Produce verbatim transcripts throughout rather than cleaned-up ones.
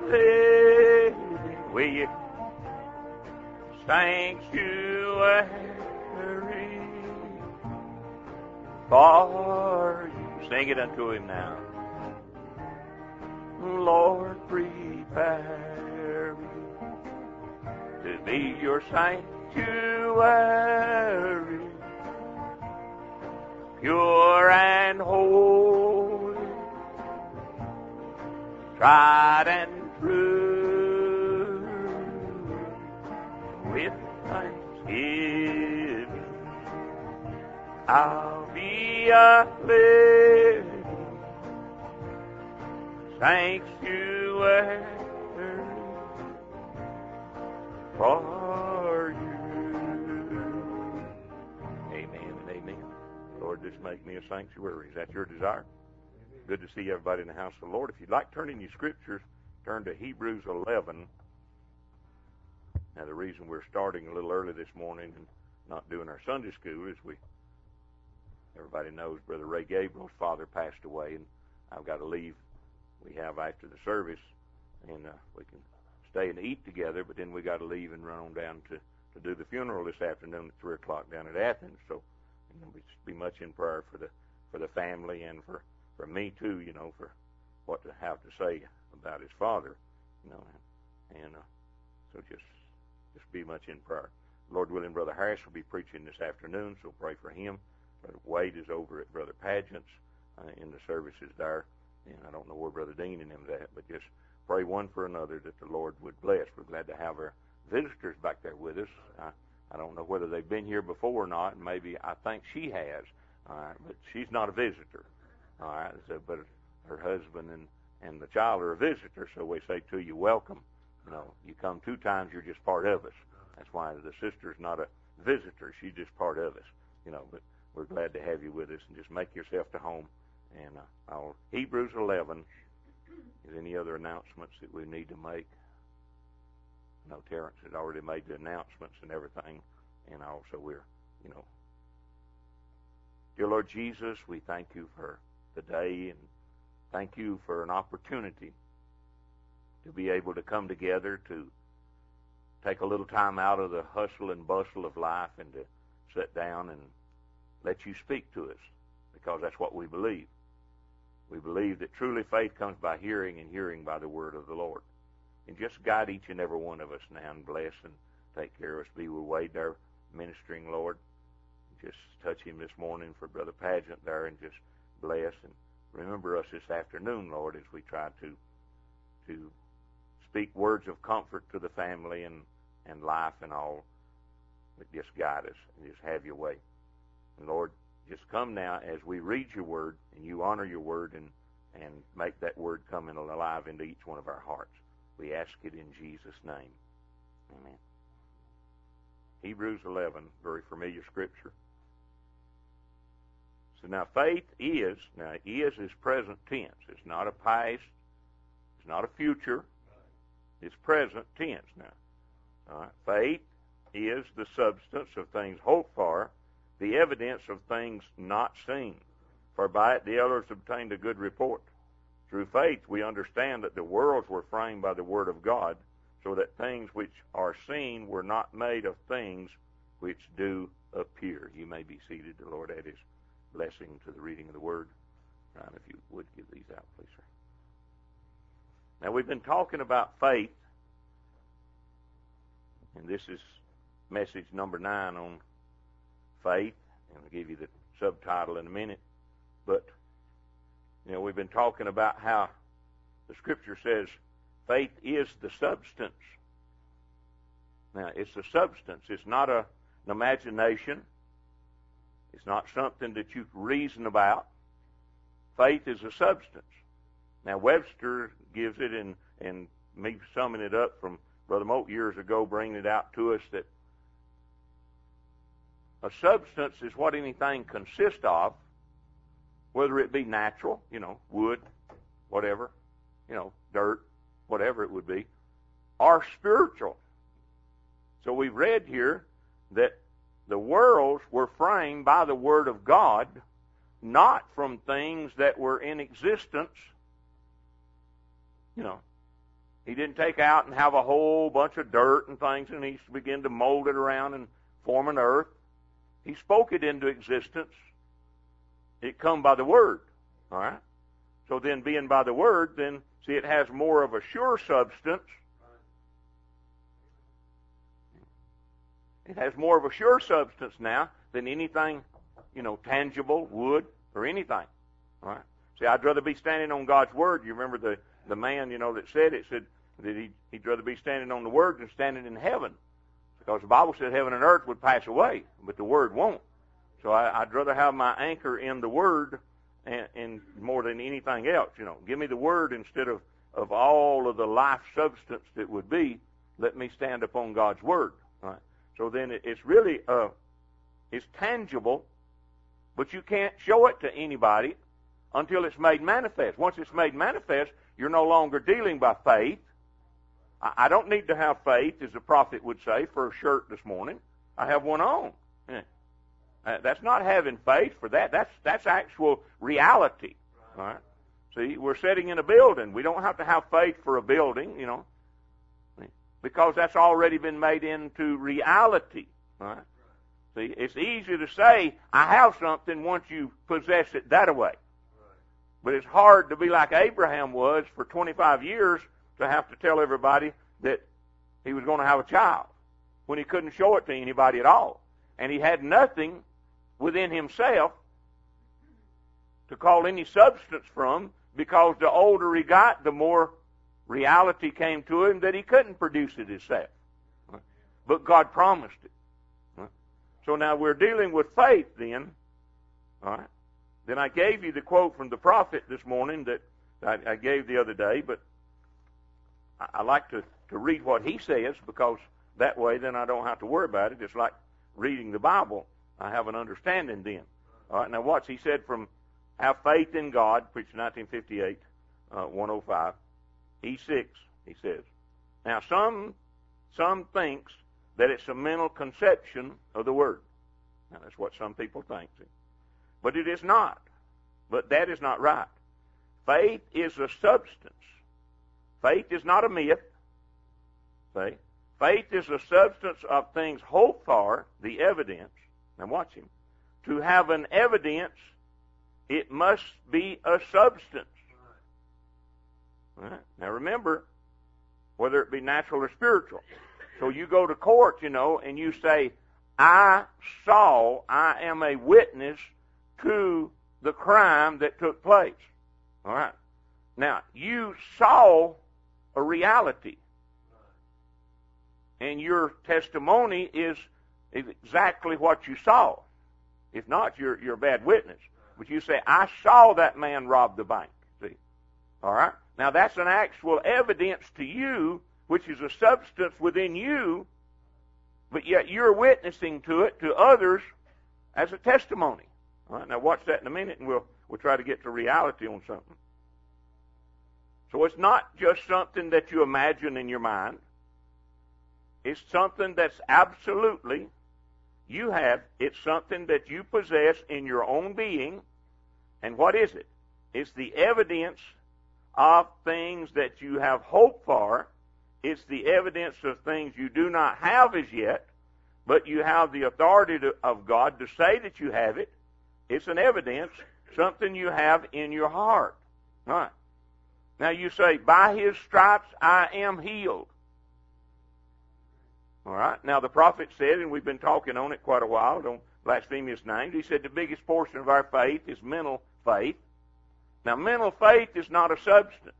living will you sanctuary for you. Sing it unto him now. Lord, prepare me to be your sanctuary, pure and holy, tried and true, with thanksgiving I'll be a living sanctuary for you. Amen and amen. Lord, just make me a sanctuary. Is that your desire? Good to see everybody in the house of the Lord. If you'd like to turn in your scriptures, turn to Hebrews eleven. Now, the reason we're starting a little early this morning and not doing our Sunday school is we, everybody knows Brother Ray Gabriel's father passed away, and I've got to leave. We have after the service, and uh, we can stay and eat together, but then we got to leave and run on down to, to do the funeral this afternoon at three o'clock down at Athens. So, you know, we just be much in prayer for the for the family and for, for me too, you know, for what to have to say about his father, you know, and, and uh, so just just be much in prayer. Lord willing, Brother Harris will be preaching this afternoon, so pray for him. Brother Wade is over at Brother Pageant's uh, in the services there, and I don't know where Brother Dean and them's at, but just pray one for another that the Lord would bless. We're glad to have our visitors back there with us. I, I don't know whether they've been here before or not, and maybe I think she has, all right, but she's not a visitor, all right, so, but her husband and, and the child are a visitor, so we say to you, welcome. You know, you come two times, you're just part of us. That's why the sister's not a visitor. She's just part of us, you know, but we're glad to have you with us, and just make yourself to home. And uh, our Hebrews eleven, is any other announcements that we need to make? No, Terrence had already made the announcements and everything, and also we're, you know. Dear Lord Jesus, we thank you for the day, and thank you for an opportunity to be able to come together to take a little time out of the hustle and bustle of life and to sit down and let you speak to us, because that's what we believe. We believe that truly faith comes by hearing, and hearing by the word of the Lord. And just guide each and every one of us now and bless and take care of us. Be with Wade there ministering, Lord. Just touch him this morning for Brother Pageant there, and just bless. And remember us this afternoon, Lord, as we try to to speak words of comfort to the family and, and life and all. But just guide us and just have your way. And Lord, just come now as we read your word, and you honor your word, and, and make that word come in alive into each one of our hearts. We ask it in Jesus' name. Amen. Hebrews eleven, very familiar scripture. So now faith is, now is is present tense. It's not a past. It's not a future. It's present tense now. All right. Faith is the substance of things hoped for, the evidence of things not seen. For by it the elders obtained a good report. Through faith we understand that the worlds were framed by the word of God, so that things which are seen were not made of things which do appear. You may be seated. The Lord add his blessing to the reading of the word. Ryan, if you would give these out, please, sir. Now, we've been talking about faith, and this is message number nine on faith, and I'll give you the subtitle in a minute. But, you know, we've been talking about how the Scripture says faith is the substance. Now, it's the substance. It's not a, an imagination. It's not something that you reason about. Faith is a substance. Now, Webster gives it, and, and me summing it up from Brother Moat years ago, bringing it out to us, that a substance is what anything consists of, whether it be natural, you know, wood, whatever, you know, dirt, whatever it would be, or spiritual. So we've read here that the worlds were framed by the Word of God, not from things that were in existence, you know, He didn't take out and have a whole bunch of dirt and things and he began to mold it around and form an earth. He spoke it into existence. It come by the Word. All right? So then being by the Word, then, see, it has more of a sure substance. It has more of a sure substance now than anything, you know, tangible, wood, or anything. All right? See, I'd rather be standing on God's Word. You remember the, the man, you know, that said it, said that he, he'd rather be standing on the Word than standing in heaven. Because the Bible said heaven and earth would pass away, but the Word won't. So I, I'd rather have my anchor in the Word and, and more than anything else. You know, give me the Word instead of, of all of the life substance that would be. Let me stand upon God's Word. All right? So then it, it's really uh, it's tangible, but you can't show it to anybody until it's made manifest. Once it's made manifest, you're no longer dealing by faith. I, I don't need to have faith, as the prophet would say, for a shirt this morning. I have one on. Yeah. Uh, that's not having faith for that. That's that's actual reality. All right. See, we're sitting in a building. We don't have to have faith for a building, you know, because that's already been made into reality. All right. See, it's easy to say, I have something once you possess it that way. But it's hard to be like Abraham was for twenty-five years to have to tell everybody that he was going to have a child when he couldn't show it to anybody at all. And he had nothing within himself to call any substance from, because the older he got, the more reality came to him that he couldn't produce it himself. But God promised it. So now we're dealing with faith then. All right. Then I gave you the quote from the prophet this morning that I, I gave the other day, but I, I like to, to read what he says, because that way then I don't have to worry about it. It's like reading the Bible. I have an understanding then. All right, now watch. He said from Have Faith in God, preached in nineteen fifty-eight, uh, one oh five, E six, he says. Now some, some thinks that it's a mental conception of the Word. Now that's what some people think. See? But it is not. But that is not right. Faith is a substance. Faith is not a myth. See? Faith is a substance of things hoped for, the evidence. Now watch him. To have an evidence, it must be a substance. Right. Now remember, whether it be natural or spiritual. So you go to court, you know, and you say, I saw, I am a witness to the crime that took place. All right. Now, you saw a reality. And your testimony is exactly what you saw. If not, you're, you're a bad witness. But you say, I saw that man rob the bank. See? All right? Now, that's an actual evidence to you, which is a substance within you, but yet you're witnessing to it to others as a testimony. All right, now watch that in a minute, and we'll we'll try to get to reality on something. So it's not just something that you imagine in your mind. It's something that's absolutely you have. It's something that you possess in your own being. And what is it? It's the evidence of things that you have hope for. It's the evidence of things you do not have as yet, but you have the authority to, of God to say that you have it. It's an evidence, something you have in your heart. All right. Now you say, by His stripes I am healed. All right. Now the prophet said, and we've been talking on it quite a while, don't blaspheme His name. He said the biggest portion of our faith is mental faith. Now mental faith is not a substance.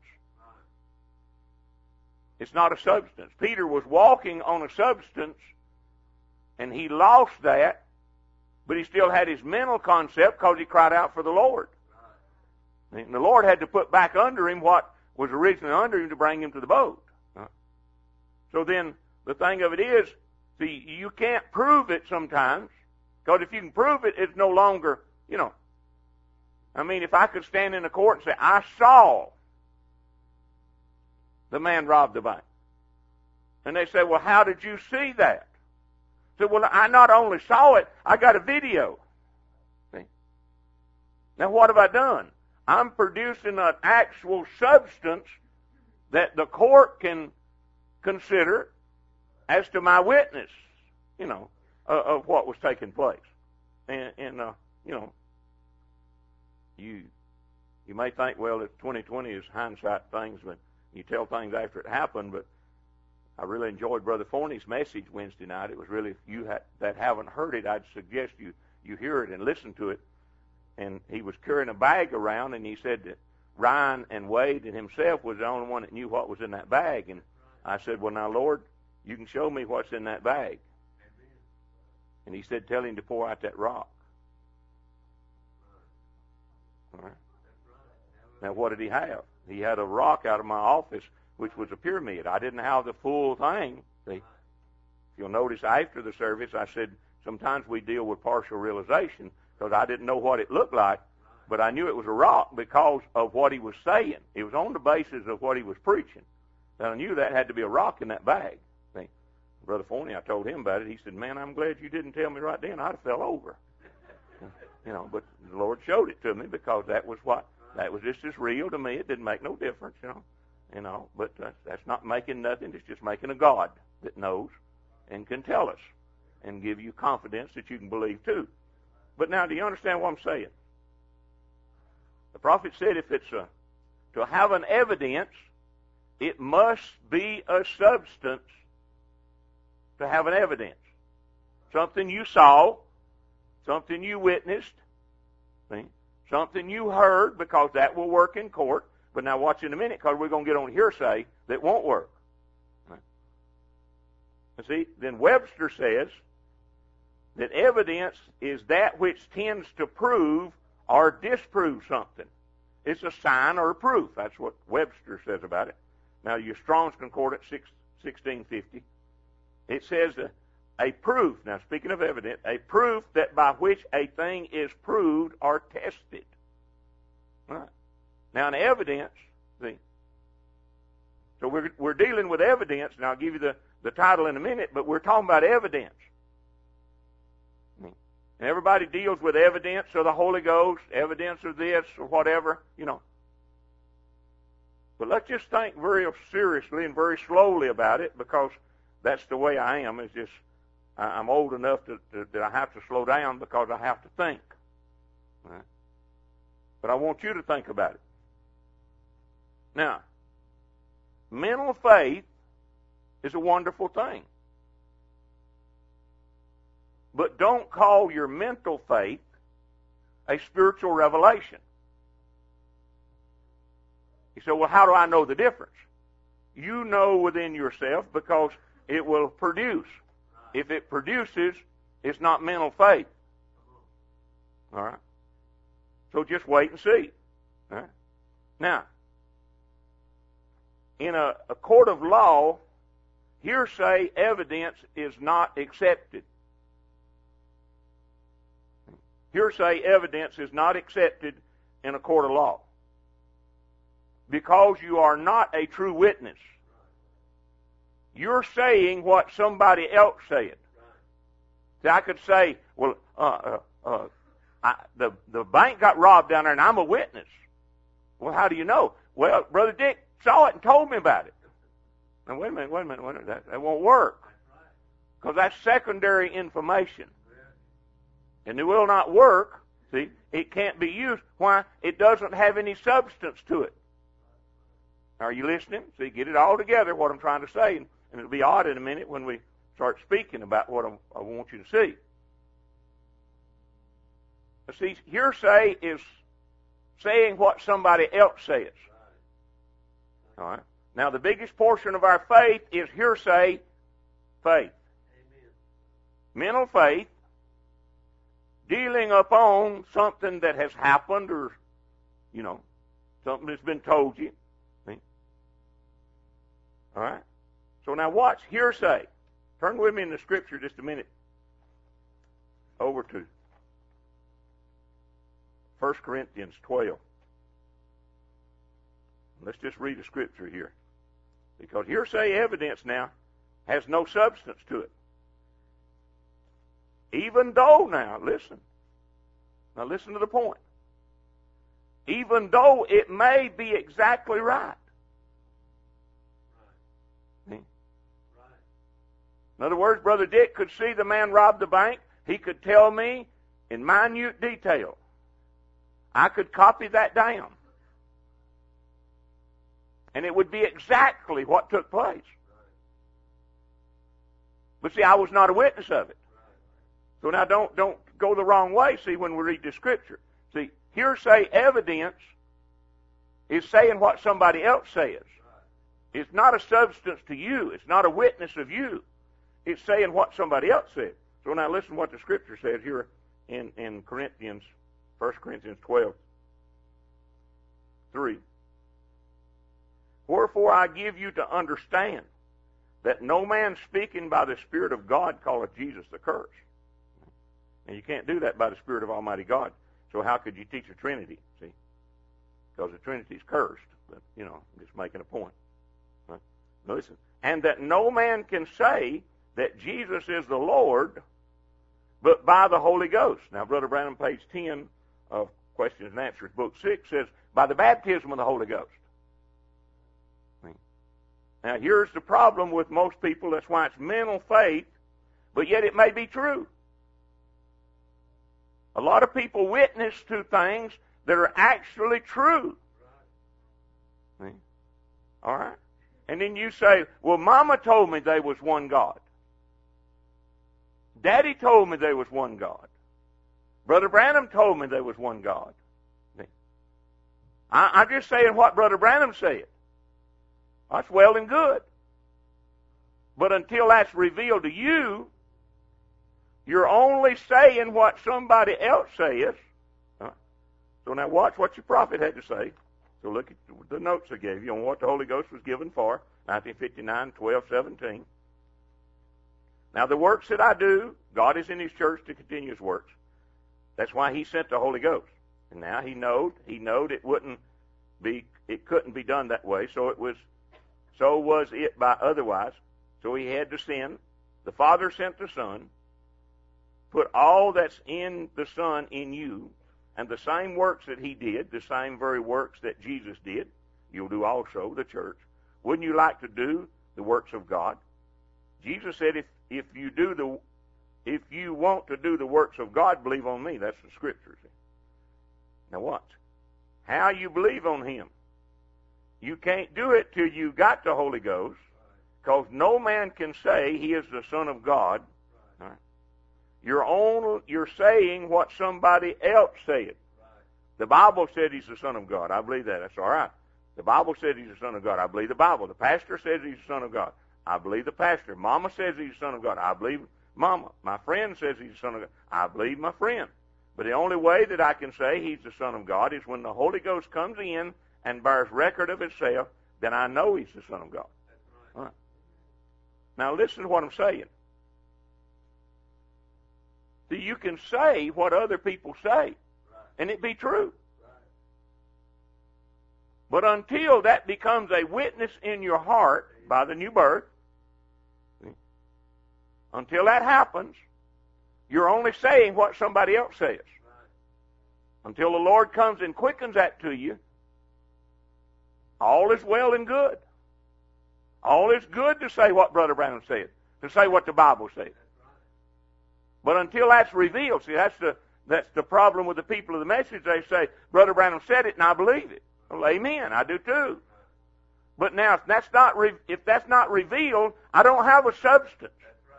It's not a substance. Peter was walking on a substance, and he lost that, but he still had his mental concept because he cried out for the Lord. And the Lord had to put back under him what was originally under him to bring him to the boat. So then the thing of it is, see, you can't prove it sometimes, because if you can prove it, it's no longer, you know. I mean, if I could stand in a court and say, I saw the man robbed the bank. And they say, well, how did you see that? I said, well, I not only saw it, I got a video. See? Now, what have I done? I'm producing an actual substance that the court can consider as to my witness, you know, uh, of what was taking place. And, and uh, you know, you you may think, well, that twenty twenty is hindsight things, but you tell things after it happened. But I really enjoyed Brother Forney's message Wednesday night. It was really, if you ha- that haven't heard it, I'd suggest you, you hear it and listen to it. And he was carrying a bag around, and he said that Ryan and Wade and himself was the only one that knew what was in that bag. And I said, well, now, Lord, you can show me what's in that bag. And he said, tell him to pour out that rock. All right. Now, what did he have? He had a rock out of my office, which was a pyramid. I didn't have the full thing. See? If you'll notice, after the service, I said, sometimes we deal with partial realization, because I didn't know what it looked like, but I knew it was a rock because of what he was saying. It was on the basis of what he was preaching. And I knew that had to be a rock in that bag. See? Brother Forney, I told him about it. He said, man, I'm glad you didn't tell me right then. I'd have fell over. You know, but the Lord showed it to me, because that was what, that was just as real to me. It didn't make no difference, you know. You know, but uh, that's not making nothing. It's just making a God that knows and can tell us and give you confidence that you can believe too. But now, do you understand what I'm saying? The prophet said if it's a, to have an evidence, it must be a substance to have an evidence. Something you saw, something you witnessed, see? Something you heard, because that will work in court. But now watch in a minute, because we're going to get on hearsay that won't work. Right? And see, then Webster says that evidence is that which tends to prove or disprove something. It's a sign or a proof. That's what Webster says about it. Now, your Strong's Concordance, sixteen fifty, it says a, a proof, now speaking of evidence, a proof that by which a thing is proved or tested. Right. Now, an evidence, see, so we're, we're dealing with evidence, and I'll give you the, the title in a minute, but we're talking about evidence. And everybody deals with evidence of the Holy Ghost, evidence of this or whatever, you know. But let's just think very seriously and very slowly about it, because that's the way I am. It's just, I'm old enough to, to, that I have to slow down because I have to think. Right? But I want you to think about it. Now, mental faith is a wonderful thing. But don't call your mental faith a spiritual revelation. You say, well, how do I know the difference? You know within yourself, because it will produce. If it produces, it's not mental faith. All right? So just wait and see. All right? Now, in a, a court of law, hearsay evidence is not accepted. Hearsay evidence is not accepted in a court of law, because you are not a true witness. You're saying what somebody else said. See, I could say, well, uh, uh, uh, I, the, the bank got robbed down there, and I'm a witness. Well, how do you know? Well, Brother Dick saw it and told me about it. Now, wait a minute, wait a minute, wait a minute. That, that won't work, because that's secondary information. And it will not work. See, it can't be used. Why? It doesn't have any substance to it. Are you listening? See, get it all together, what I'm trying to say, and, and it'll be odd in a minute when we start speaking about what I'm, I want you to see. See, hearsay is saying what somebody else says. All right. Now, the biggest portion of our faith is hearsay faith. Amen. Mental faith, dealing upon something that has happened, or, you know, something that's been told you. See? All right? So now watch, hearsay. Turn with me in the Scripture just a minute. Over to First Corinthians twelve. Let's just read the Scripture here. Because hearsay evidence now has no substance to it. Even though now, listen. Now listen to the point. Even though it may be exactly right. In other words, Brother Dick could see the man rob the bank. He could tell me in minute detail. I could copy that down. And it would be exactly what took place. But see, I was not a witness of it. So now don't, don't go the wrong way, see, when we read the Scripture. See, hearsay evidence is saying what somebody else says. It's not a substance to you. It's not a witness of you. It's saying what somebody else said. So now listen to what the Scripture says here in, in Corinthians, First Corinthians twelve, three. Wherefore I give you to understand that no man speaking by the Spirit of God calleth Jesus the curse. And you can't do that by the Spirit of Almighty God. So how could you teach a Trinity? See? Because the Trinity's cursed. But, you know, I'm just making a point. Right? Listen. And that no man can say that Jesus is the Lord, but by the Holy Ghost. Now, Brother Branham, page ten of Questions and Answers, book six, says, by the baptism of the Holy Ghost. Now, here's the problem with most people. That's why it's mental faith, but yet it may be true. A lot of people witness to things that are actually true. Right. All right? And then you say, well, Mama told me there was one God. Daddy told me there was one God. Brother Branham told me there was one God. I, I'm just saying what Brother Branham said. That's well and good. But until that's revealed to you, you're only saying what somebody else says. Huh? So now watch what your prophet had to say. So look at the notes I gave you on what the Holy Ghost was given for, nineteen fifty-nine, twelve, seventeen. Now the works that I do, God is in His church to continue His works. That's why He sent the Holy Ghost. And now He knowed, He knowed it wouldn't be, it couldn't be done that way, so it was So was it by otherwise. So He had to send. The Father sent the Son, put all that's in the Son in you, and the same works that He did, the same very works that Jesus did, you'll do also, the church. Wouldn't you like to do the works of God? Jesus said, if, if you do the, if you want to do the works of God, believe on me. That's the Scriptures. Now watch. How you believe on Him. You can't do it till you got the Holy Ghost, because no man can say He is the Son of God. Right. You're, only, you're saying what somebody else said. Right. The Bible said He's the Son of God. I believe that. That's all right. The Bible said He's the Son of God. I believe the Bible. The pastor says He's the Son of God. I believe the pastor. Mama says He's the Son of God. I believe Mama. My friend says He's the Son of God. I believe my friend. But the only way that I can say He's the Son of God is when the Holy Ghost comes in and bears record of Himself, then I know He's the Son of God. Right. All right. Now listen to what I'm saying. See, you can say what other people say, right, and it be true. Right. But until that becomes a witness in your heart by the new birth, until that happens, you're only saying what somebody else says. Right. Until the Lord comes and quickens that to you, all is well and good. All is good to say what Brother Branham said, to say what the Bible said. But until that's revealed, see, that's the that's the problem with the people of the message. They say, Brother Branham said it, and I believe it. Well, amen, I do too. But now, if that's not re- if that's not revealed, I don't have a substance.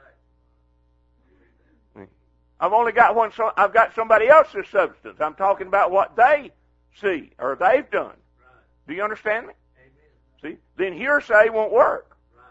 I've only got one. So I've got somebody else's substance. I'm talking about what they see or they've done. Do you understand me? Amen. See? Then hearsay won't work. Right.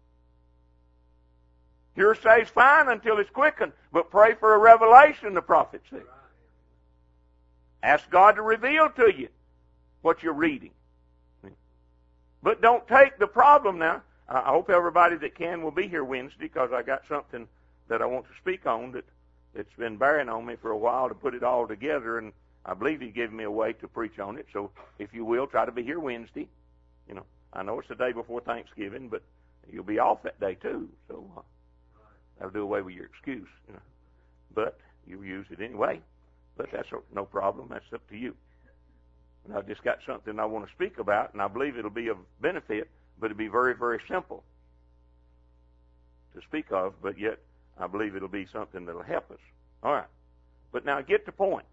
Hearsay's fine until it's quickened, but pray for a revelation, the prophet said. Right. Ask God to reveal to you what you're reading. But don't take the problem now. I hope everybody that can will be here Wednesday, because I got something that I want to speak on that, that's been bearing on me for a while to put it all together, and I believe He's given me a way to preach on it. So if you will, try to be here Wednesday. You know, I know it's the day before Thanksgiving, but you'll be off that day too. So uh, that'll do away with your excuse. You know, but you'll use it anyway. But that's no problem. That's up to you. And I've just got something I want to speak about, and I believe it'll be of benefit, but it'll be very, very simple. to speak of, but yet I believe it'll be something that'll help us. All right. But now get the point.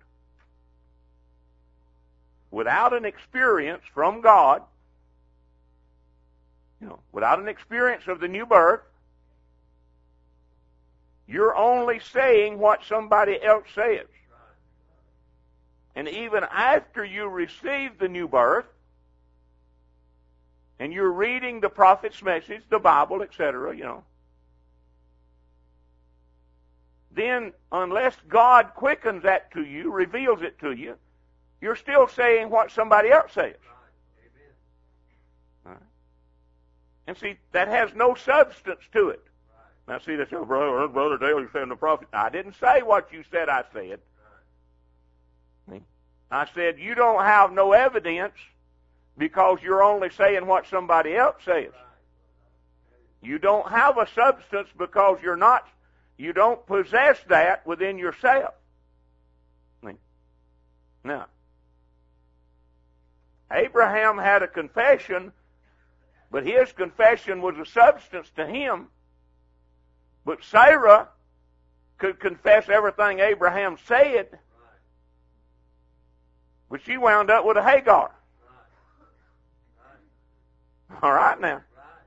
Without an experience from God, you know, without an experience of the new birth, you're only saying what somebody else says. And even after you receive the new birth, and you're reading the prophet's message, the Bible, et cetera, you know, then unless God quickens that to you, reveals it to you, you're still saying what somebody else says. Right. And see, that has no substance to it. Right. Now see, they say, oh, brother, brother Dale, you're saying the prophet. I didn't say what you said I said. Right. I said you don't have no evidence because you're only saying what somebody else says. You don't have a substance because you're not, you don't possess that within yourself. Now, Abraham had a confession, but his confession was a substance to him. But Sarah could confess everything Abraham said, but she wound up with a Hagar. All right now.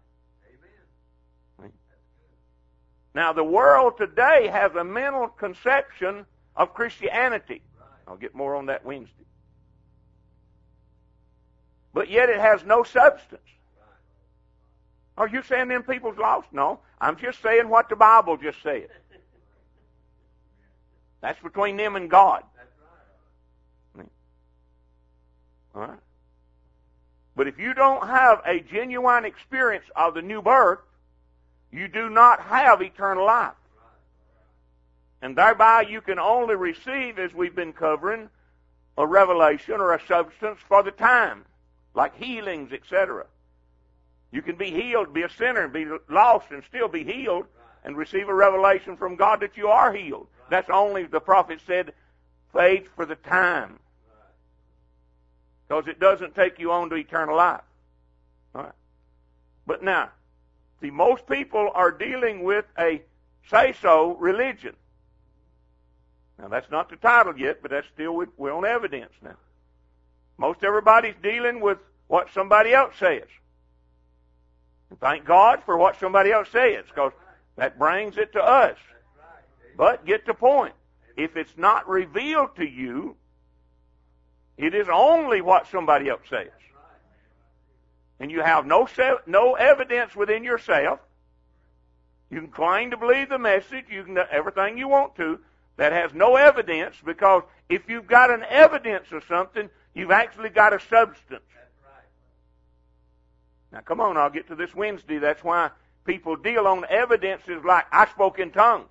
Now, the world today has a mental conception of Christianity. I'll get more on that Wednesday. But yet it has no substance. Are you saying them people's lost? No. I'm just saying what the Bible just said. That's between them and God. All right? But if you don't have a genuine experience of the new birth, you do not have eternal life. And thereby you can only receive, as we've been covering, a revelation or a substance for the time, like healings, et cetera. You can be healed, be a sinner, be lost, and still be healed, and receive a revelation from God that you are healed. That's only, the prophet said, faith for the time. Because it doesn't take you on to eternal life. All right. But now, see, most people are dealing with a say-so religion. Now, that's not the title yet, but that's still, we're on evidence now. Most everybody's dealing with what somebody else says. And thank God for what somebody else says, because that brings it to us. But get the point. If it's not revealed to you, it is only what somebody else says. And you have no no evidence within yourself. You can claim to believe the message, you can everything you want to, that has no evidence, because if you've got an evidence of something, you've actually got a substance. Now come on, I'll get to this Wednesday. That's why people deal on evidences like, I spoke in tongues.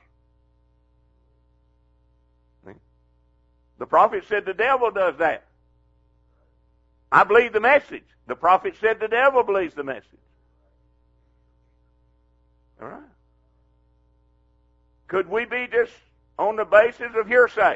The prophet said the devil does that. I believe the message. The prophet said the devil believes the message. All right. Could we be just on the basis of hearsay?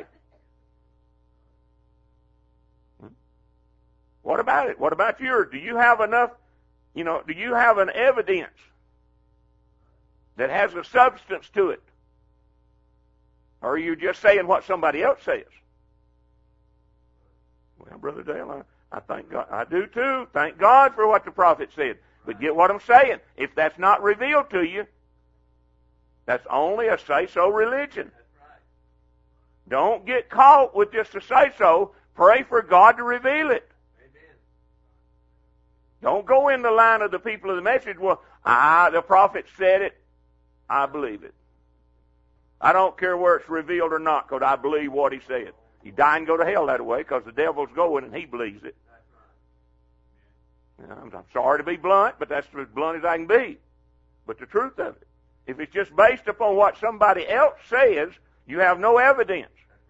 What about it? What about yours? Do you have enough, you know, do you have an evidence that has a substance to it? Or are you just saying what somebody else says? Well, Brother Dale, I, I thank God. I do too. Thank God for what the prophet said. But get what I'm saying. If that's not revealed to you, that's only a say-so religion. Don't get caught with just a say-so. Pray for God to reveal it. Amen. Don't go in the line of the people of the message, well, ah, the prophet said it, I believe it. I don't care where it's revealed or not, because I believe what he said. You die and go to hell that way, because the devil's going and he believes it. You know, I'm sorry to be blunt, but that's as blunt as I can be. But the truth of it, if it's just based upon what somebody else says, you have no evidence.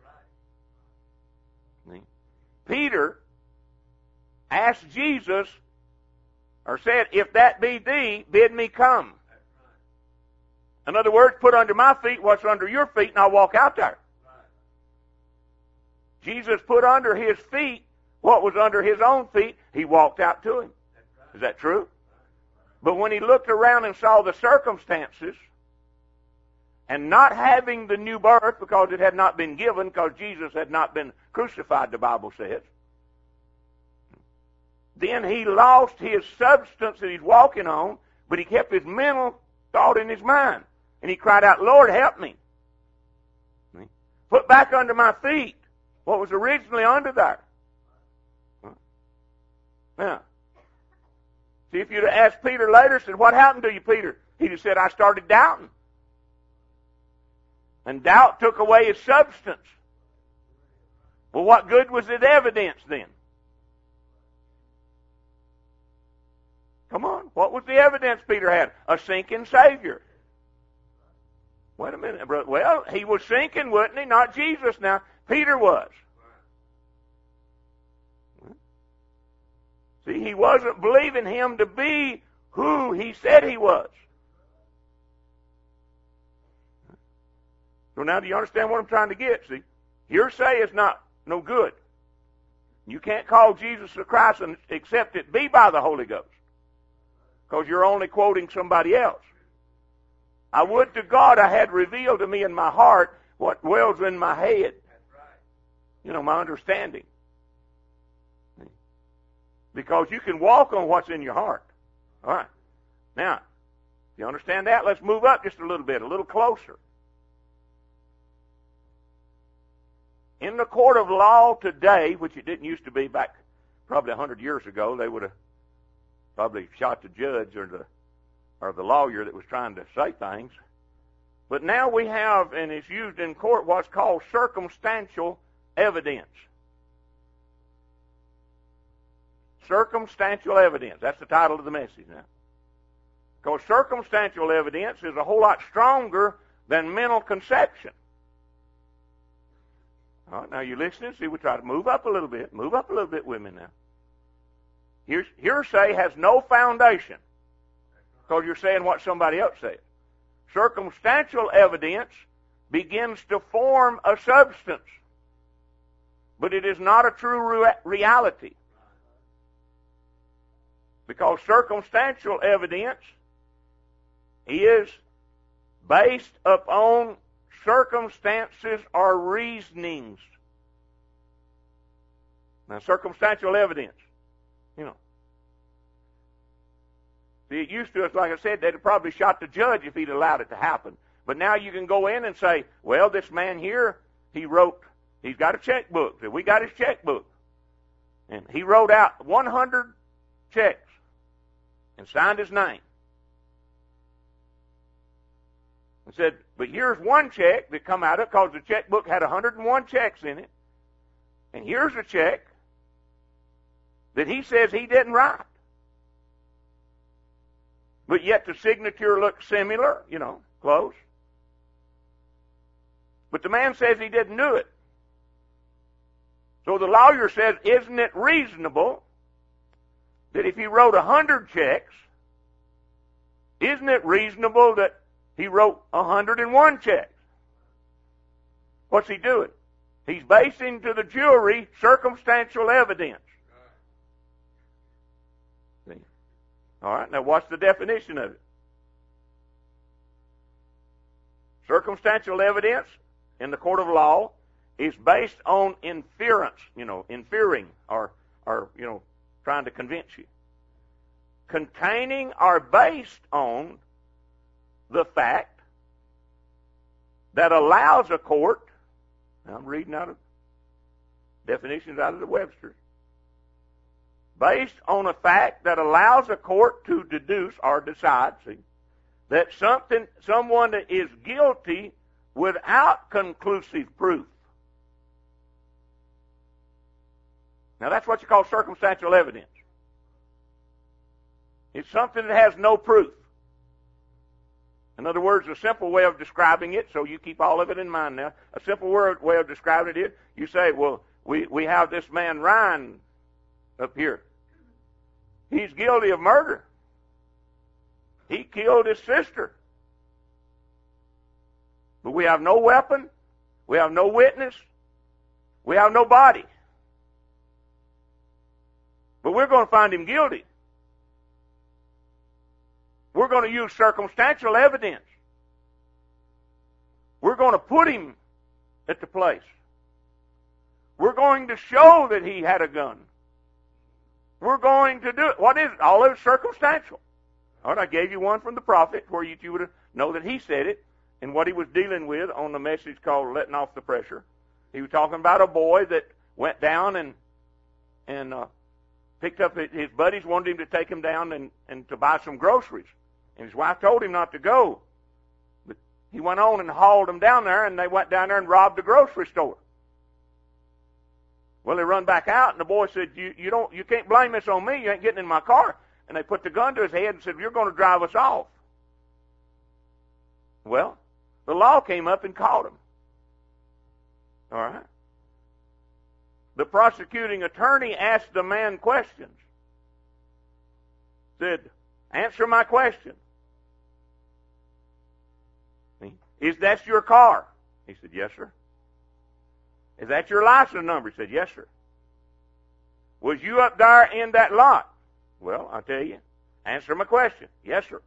Right. Peter asked Jesus, or said, if that be thee, bid me come. In other words, put under my feet what's under your feet, and I'll walk out there. Jesus put under his feet what was under his own feet. He walked out to him. Is that true? But when he looked around and saw the circumstances, and not having the new birth because it had not been given, because Jesus had not been crucified, the Bible says, then he lost his substance that he's walking on, but he kept his mental thought in his mind. And he cried out, Lord, help me. Put back under my feet what was originally under there. Now, see, if you'd have asked Peter later, said, what happened to you, Peter? He'd have said, I started doubting. And doubt took away his substance. Well, what good was his evidence then? Come on, what was the evidence Peter had? A sinking Savior. Wait a minute, brother. Well, he was sinking, wasn't he? Not Jesus now. Peter was. See, he wasn't believing him to be who he said he was. So now do you understand what I'm trying to get? See, hearsay is not no good. You can't call Jesus the Christ except it be by the Holy Ghost, because you're only quoting somebody else. I would to God I had revealed to me in my heart what dwells in my head. You know, my understanding. Because you can walk on what's in your heart. All right. Now, you understand that? Let's move up just a little bit, a little closer. In the court of law today, which it didn't used to be back probably a hundred years ago, they would have probably shot the judge or the or the lawyer that was trying to say things. But now we have, and it's used in court, what's called circumstantial evidence. Circumstantial evidence. That's the title of the message now. Because circumstantial evidence is a whole lot stronger than mental conception. All right, now you listening? See, we try to move up a little bit. Move up a little bit with me now. Here's, hearsay has no foundation, because you're saying what somebody else said. Circumstantial evidence begins to form a substance, but it is not a true re- reality. Because circumstantial evidence is based upon circumstances or reasonings. Now, circumstantial evidence, you know. See, it used to, like I said, they'd have probably shot the judge if he'd allowed it to happen. But now you can go in and say, well, this man here, he wrote, he's got a checkbook. We got his checkbook. And he wrote out one hundred checks and signed his name. And said, but here's one check that come out of it, because the checkbook had one hundred one checks in it. And here's a check that he says he didn't write. But yet the signature looks similar, you know, close. But the man says he didn't do it. So the lawyer says, isn't it reasonable that if he wrote a hundred checks, isn't it reasonable that he wrote a hundred and one checks? What's he doing? He's basing to the jury circumstantial evidence. See? All right, now what's the definition of it? Circumstantial evidence in the court of law is based on inference, you know, inferring or, or, you know, trying to convince you. Containing or based on the fact that allows a court, now I'm reading out of definitions out of the Webster, based on a fact that allows a court to deduce or decide, see, that something, someone is guilty without conclusive proof. Now that's what you call circumstantial evidence. It's something that has no proof. In other words, a simple way of describing it, so you keep all of it in mind now, a simple word, way of describing it is, you say, well, we, we have this man Ryan up here. He's guilty of murder. He killed his sister. But we have no weapon. We have no witness. We have no body. But we're going to find him guilty. We're going to use circumstantial evidence. We're going to put him at the place. We're going to show that he had a gun. We're going to do it. What is it? All of it's circumstantial. All right, I gave you one from the prophet where you, you would know that he said it and what he was dealing with on the message called Letting Off the Pressure. He was talking about a boy that went down and and uh, picked up his, his buddies, wanted him to take him down and, and to buy some groceries. And his wife told him not to go. But he went on and hauled them down there, and they went down there and robbed the grocery store. Well, they run back out, and the boy said, you, you don't, you can't blame this on me. You ain't getting in my car. And they put the gun to his head and said, you're going to drive us off. Well, the law came up and caught him. All right? The prosecuting attorney asked the man questions. Said, answer my question. Is that your car? He said, yes, sir. Is that your license number? He said, yes, sir. Was you up there in that lot? Well, I'll tell you. Answer my question. Yes, sir.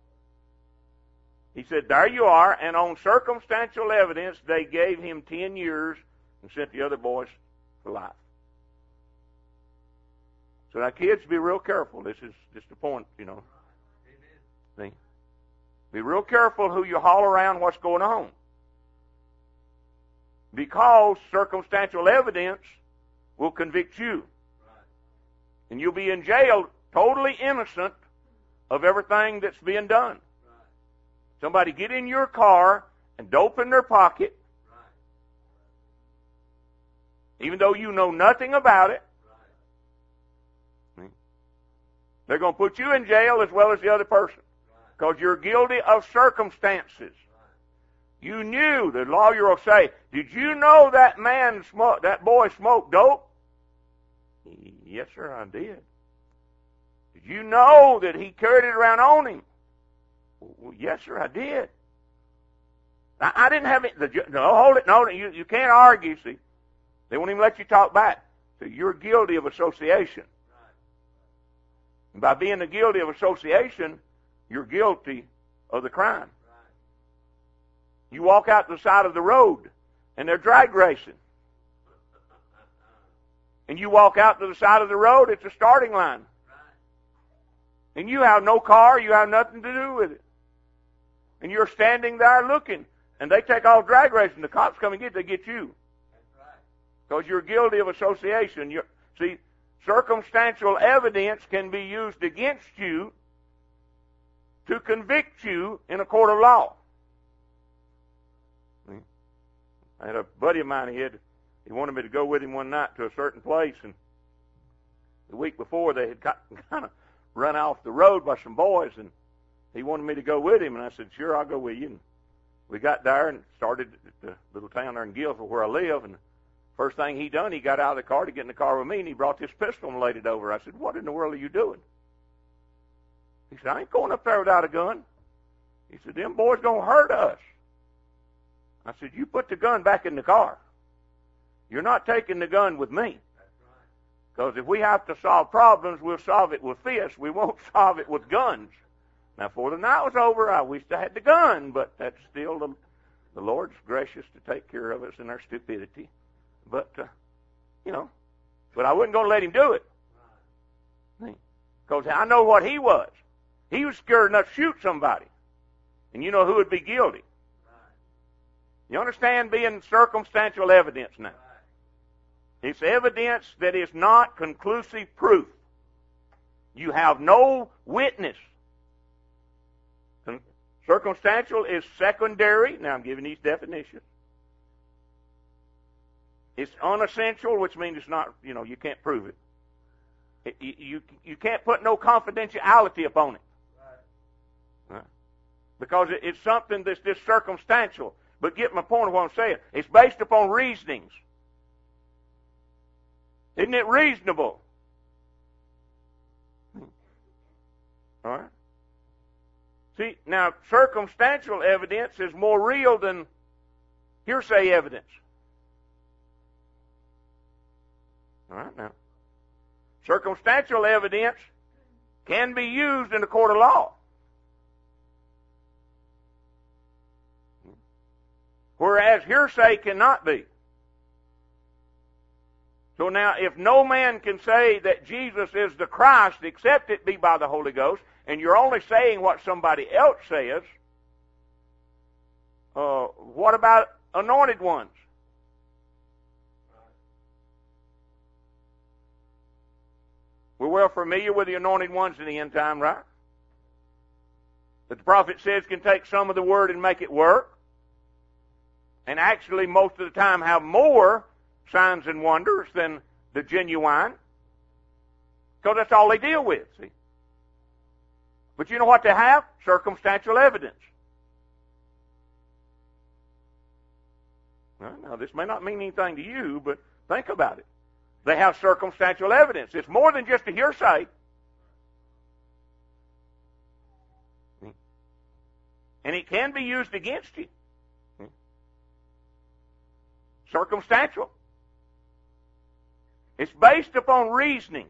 He said, there you are, and on circumstantial evidence, they gave him ten years and sent the other boys for life. So now, kids, be real careful. This is just a point, you know. See? Be real careful who you haul around what's going on. Because circumstantial evidence will convict you. And you'll be in jail totally innocent of everything that's being done. Somebody get in your car and dope in their pocket, even though you know nothing about it. They're going to put you in jail as well as the other person because you're guilty of circumstances. You knew, the lawyer will say, did you know that man, smoked, that boy smoked dope? Yes, sir, I did. Did you know that he carried it around on him? Well, yes, sir, I did. I, I didn't have it. The, no, hold it. No, you, you can't argue, see. They won't even let you talk back. So you're guilty of association. And by being guilty of association, you're guilty of the crime. You walk out to the side of the road, and they're drag racing. And you walk out to the side of the road, it's a starting line. And you have no car, you have nothing to do with it. And you're standing there looking, and they take off drag racing. The cops come and get, they get you. Because you're guilty of association. You're, see, circumstantial evidence can be used against you to convict you in a court of law. I had a buddy of mine, he had, he wanted me to go with him one night to a certain place, and the week before they had kind of run off the road by some boys, and he wanted me to go with him, and I said, sure, I'll go with you. And we got there and started at the little town there in Guilford where I live, and first thing he done, he got out of the car to get in the car with me, and he brought this pistol and laid it over. I said, what in the world are you doing? He said, I ain't going up there without a gun. He said, them boys going to hurt us. I said, you put the gun back in the car. You're not taking the gun with me. Because if we have to solve problems, we'll solve it with fists. We won't solve it with guns. Now, before the night was over, I wished I had the gun, but that's still the, the Lord's gracious to take care of us in our stupidity. But, uh, you know, but I wasn't going to let him do it. Because I know what he was. He was scared enough to shoot somebody. And you know who would be guilty. You understand being circumstantial evidence now? It's evidence that is not conclusive proof. You have no witness. Circumstantial is secondary. Now I'm giving these definitions. It's unessential, which means it's not, you know, you can't prove it. it you, you, you can't put no confidentiality upon it. Right. Because it, it's something that's just circumstantial. But get my point of what I'm saying. It's based upon reasonings. Isn't it reasonable? All right. See, now, circumstantial evidence is more real than hearsay evidence. All right, now. Circumstantial evidence can be used in a court of law. whereas hearsay cannot be. So now, if no man can say that Jesus is the Christ except it be by the Holy Ghost, and you're only saying what somebody else says, uh, what about anointed ones? We're well familiar with the anointed ones in the end time, right? That the prophet says can take some of the word and make it work. And actually, most of the time, have more signs and wonders than the genuine. Because that's all they deal with, see? But you know what they have? Circumstantial evidence. Well, now, this may not mean anything to you, but think about it. They have circumstantial evidence. It's more than just a hearsay. And it can be used against you. Circumstantial. It's based upon reasoning.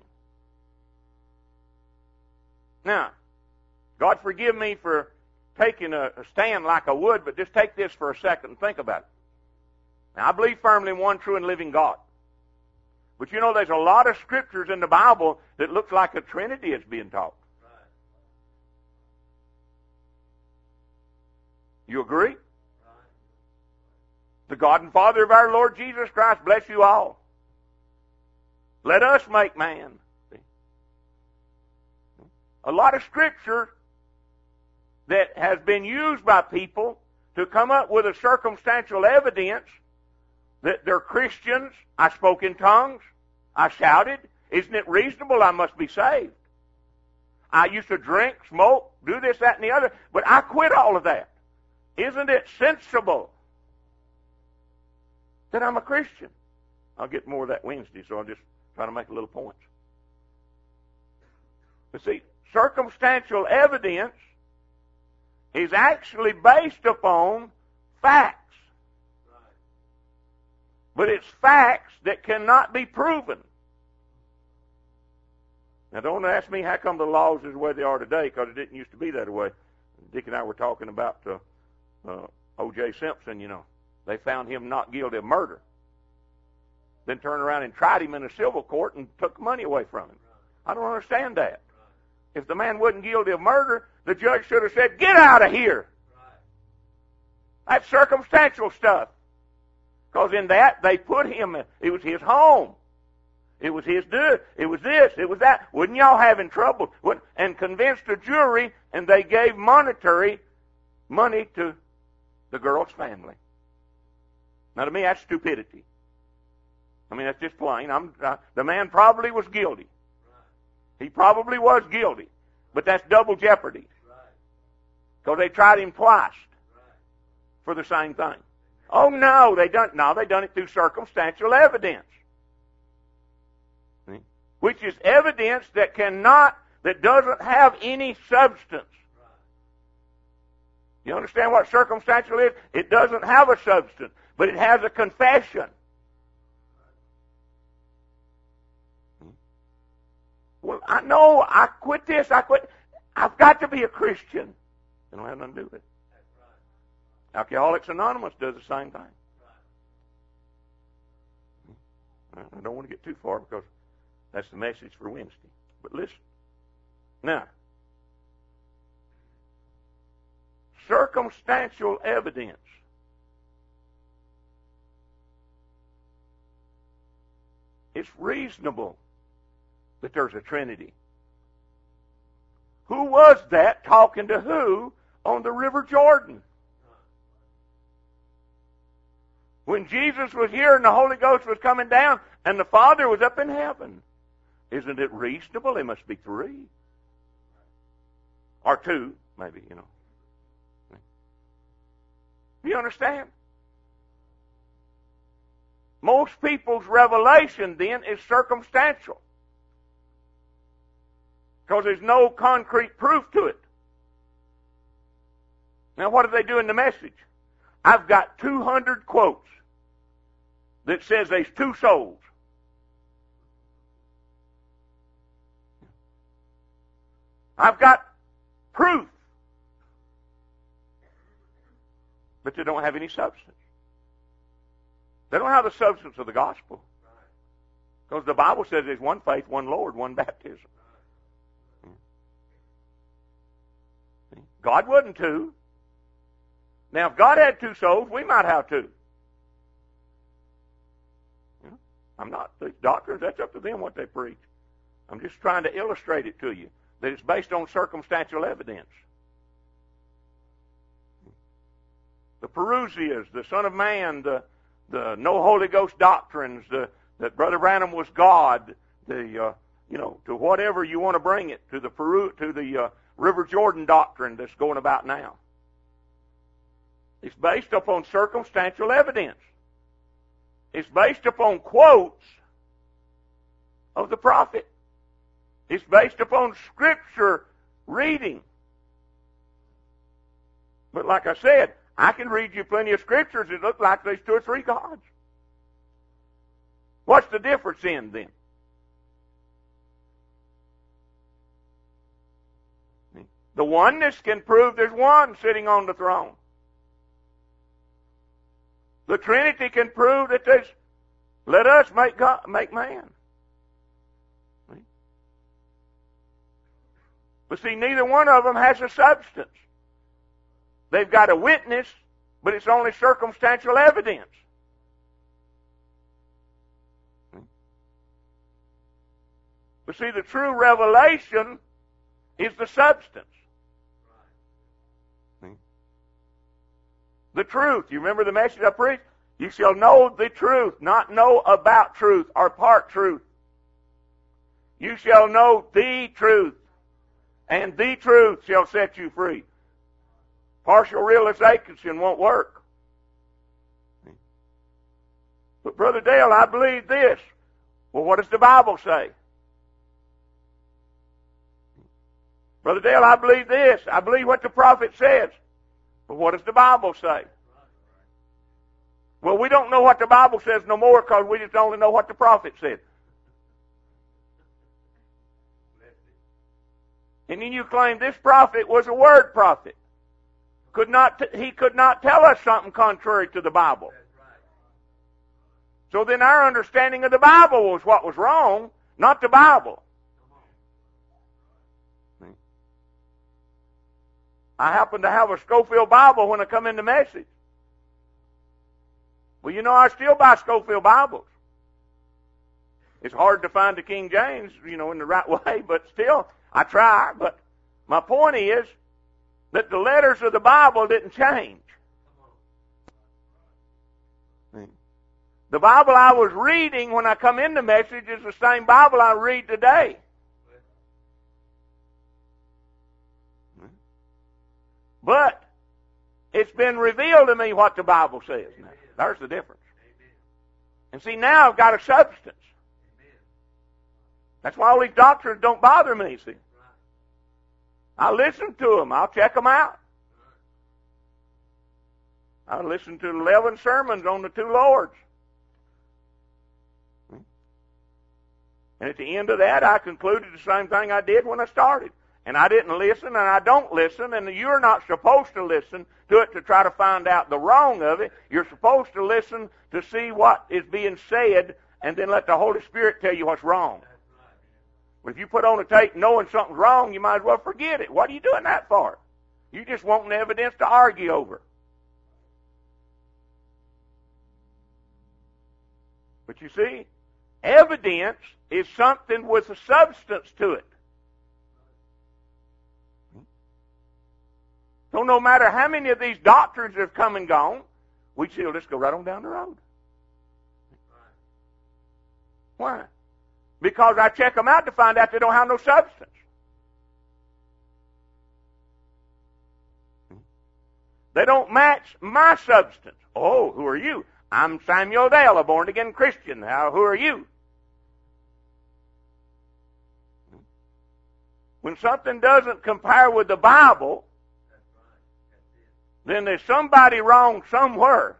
Now, God forgive me for taking a, a stand like I would, but just take this for a second and think about it. Now, I believe firmly in one true and living God. But you know, there's a lot of scriptures in the Bible that looks like a Trinity is being taught. Right. You agree? Right. The God and Father of our Lord Jesus Christ bless you all. Let us make man. See? A lot of scripture that has been used by people to come up with a circumstantial evidence that they're Christians. I spoke in tongues. I shouted. Isn't it reasonable? I must be saved. I used to drink, smoke, do this, that, and the other, but I quit all of that. Isn't it sensible that I'm a Christian? I'll get more of that Wednesday, so I'll just try to make a little points. But see, circumstantial evidence is actually based upon facts. But it's facts that cannot be proven. Now, don't ask me how come the laws is the way they are today, because it didn't used to be that way. Dick and I were talking about uh, uh, O J Simpson, you know. They found him not guilty of murder. Then turned around and tried him in a civil court and took money away from him. I don't understand that. If the man wasn't guilty of murder, the judge should have said, "Get out of here." That's circumstantial stuff. Because in that, they put him, it was his home. It was his do. It was this. It was that. Wouldn't y'all having trouble? And convinced a jury, and they gave monetary money to the girl's family. Now, to me, that's stupidity. I mean, that's just plain. I'm, uh, the man probably was guilty. He probably was guilty. But that's double jeopardy. Because they tried him twice for the same thing. Oh, no, they done no, they done it through circumstantial evidence. See? Which is evidence that cannot, that doesn't have any substance. You understand what circumstantial is? It doesn't have a substance, but it has a confession. Well, I know, I quit this, I quit. I've got to be a Christian. They don't have nothing to do with it. Alcoholics Anonymous does the same thing. I don't want to get too far because that's the message for Wednesday. But listen. Now, circumstantial evidence. It's reasonable that there's a Trinity. Who was that talking to who on the River Jordan? When Jesus was here and the Holy Ghost was coming down and the Father was up in heaven. Isn't it reasonable? There must be three. Or two, maybe, you know. You understand? Most people's revelation then is circumstantial. Because there's no concrete proof to it. Now what do they do in the message? I've got two hundred quotes that says there's two souls. I've got proof. But they don't have any substance. They don't have the substance of the gospel. Because the Bible says there's one faith, one Lord, one baptism. God wasn't two. Now, if God had two souls, we might have two. I'm not, these doctrines, that's up to them what they preach. I'm just trying to illustrate it to you, that it's based on circumstantial evidence. The Perusias, the Son of Man, the, the no Holy Ghost doctrines, the, that Brother Branham was God, the, uh, you know, to whatever you want to bring it, to the Peru, to the uh, River Jordan doctrine that's going about now. It's based upon circumstantial evidence. It's based upon quotes of the prophet. It's based upon scripture reading. But like I said, I can read you plenty of scriptures that look like there's two or three gods. What's the difference in them? The oneness can prove there's one sitting on the throne. The Trinity can prove that there's, let us make God, make man. But see, neither one of them has a substance. They've got a witness, but it's only circumstantial evidence. But see, the true revelation is the substance. The truth. You remember the message I preached? You shall know the truth, not know about truth or part truth. You shall know the truth, and the truth shall set you free. Partial realization won't work. But Brother Dale, I believe this. Well, what does the Bible say? Brother Dale, I believe this. I believe what the prophet says. But what does the Bible say? Well, we don't know what the Bible says no more because we just only know what the prophet said. And then you claim this prophet was a word prophet. Could not t- he could not tell us something contrary to the Bible. So then our understanding of the Bible was what was wrong, not the Bible. I happen to have a Scofield Bible when I come in the message. Well, you know, I still buy Scofield Bibles. It's hard to find the King James, you know, in the right way, but still, I try. But my point is that the letters of the Bible didn't change. The Bible I was reading when I come in the message is the same Bible I read today. But it's been revealed to me what the Bible says now. There's the difference. And see, now I've got a substance. That's why all these doctrines don't bother me, see. I listen to them. I'll check them out. I listened to eleven sermons on the two Lords. And at the end of that, I concluded the same thing I did when I started. And I didn't listen, and I don't listen, and you're not supposed to listen to it to try to find out the wrong of it. You're supposed to listen to see what is being said, and then let the Holy Spirit tell you what's wrong. But if you put on a tape knowing something's wrong, you might as well forget it. What are you doing that for? You just wanting evidence to argue over. But you see, evidence is something with a substance to it. So no matter how many of these doctrines have come and gone, we still just go right on down the road. Why? Because I check them out to find out they don't have no substance. They don't match my substance. Oh, who are you? I'm Samuel Dale, a born-again Christian. How, who are you? When something doesn't compare with the Bible, then there's somebody wrong somewhere.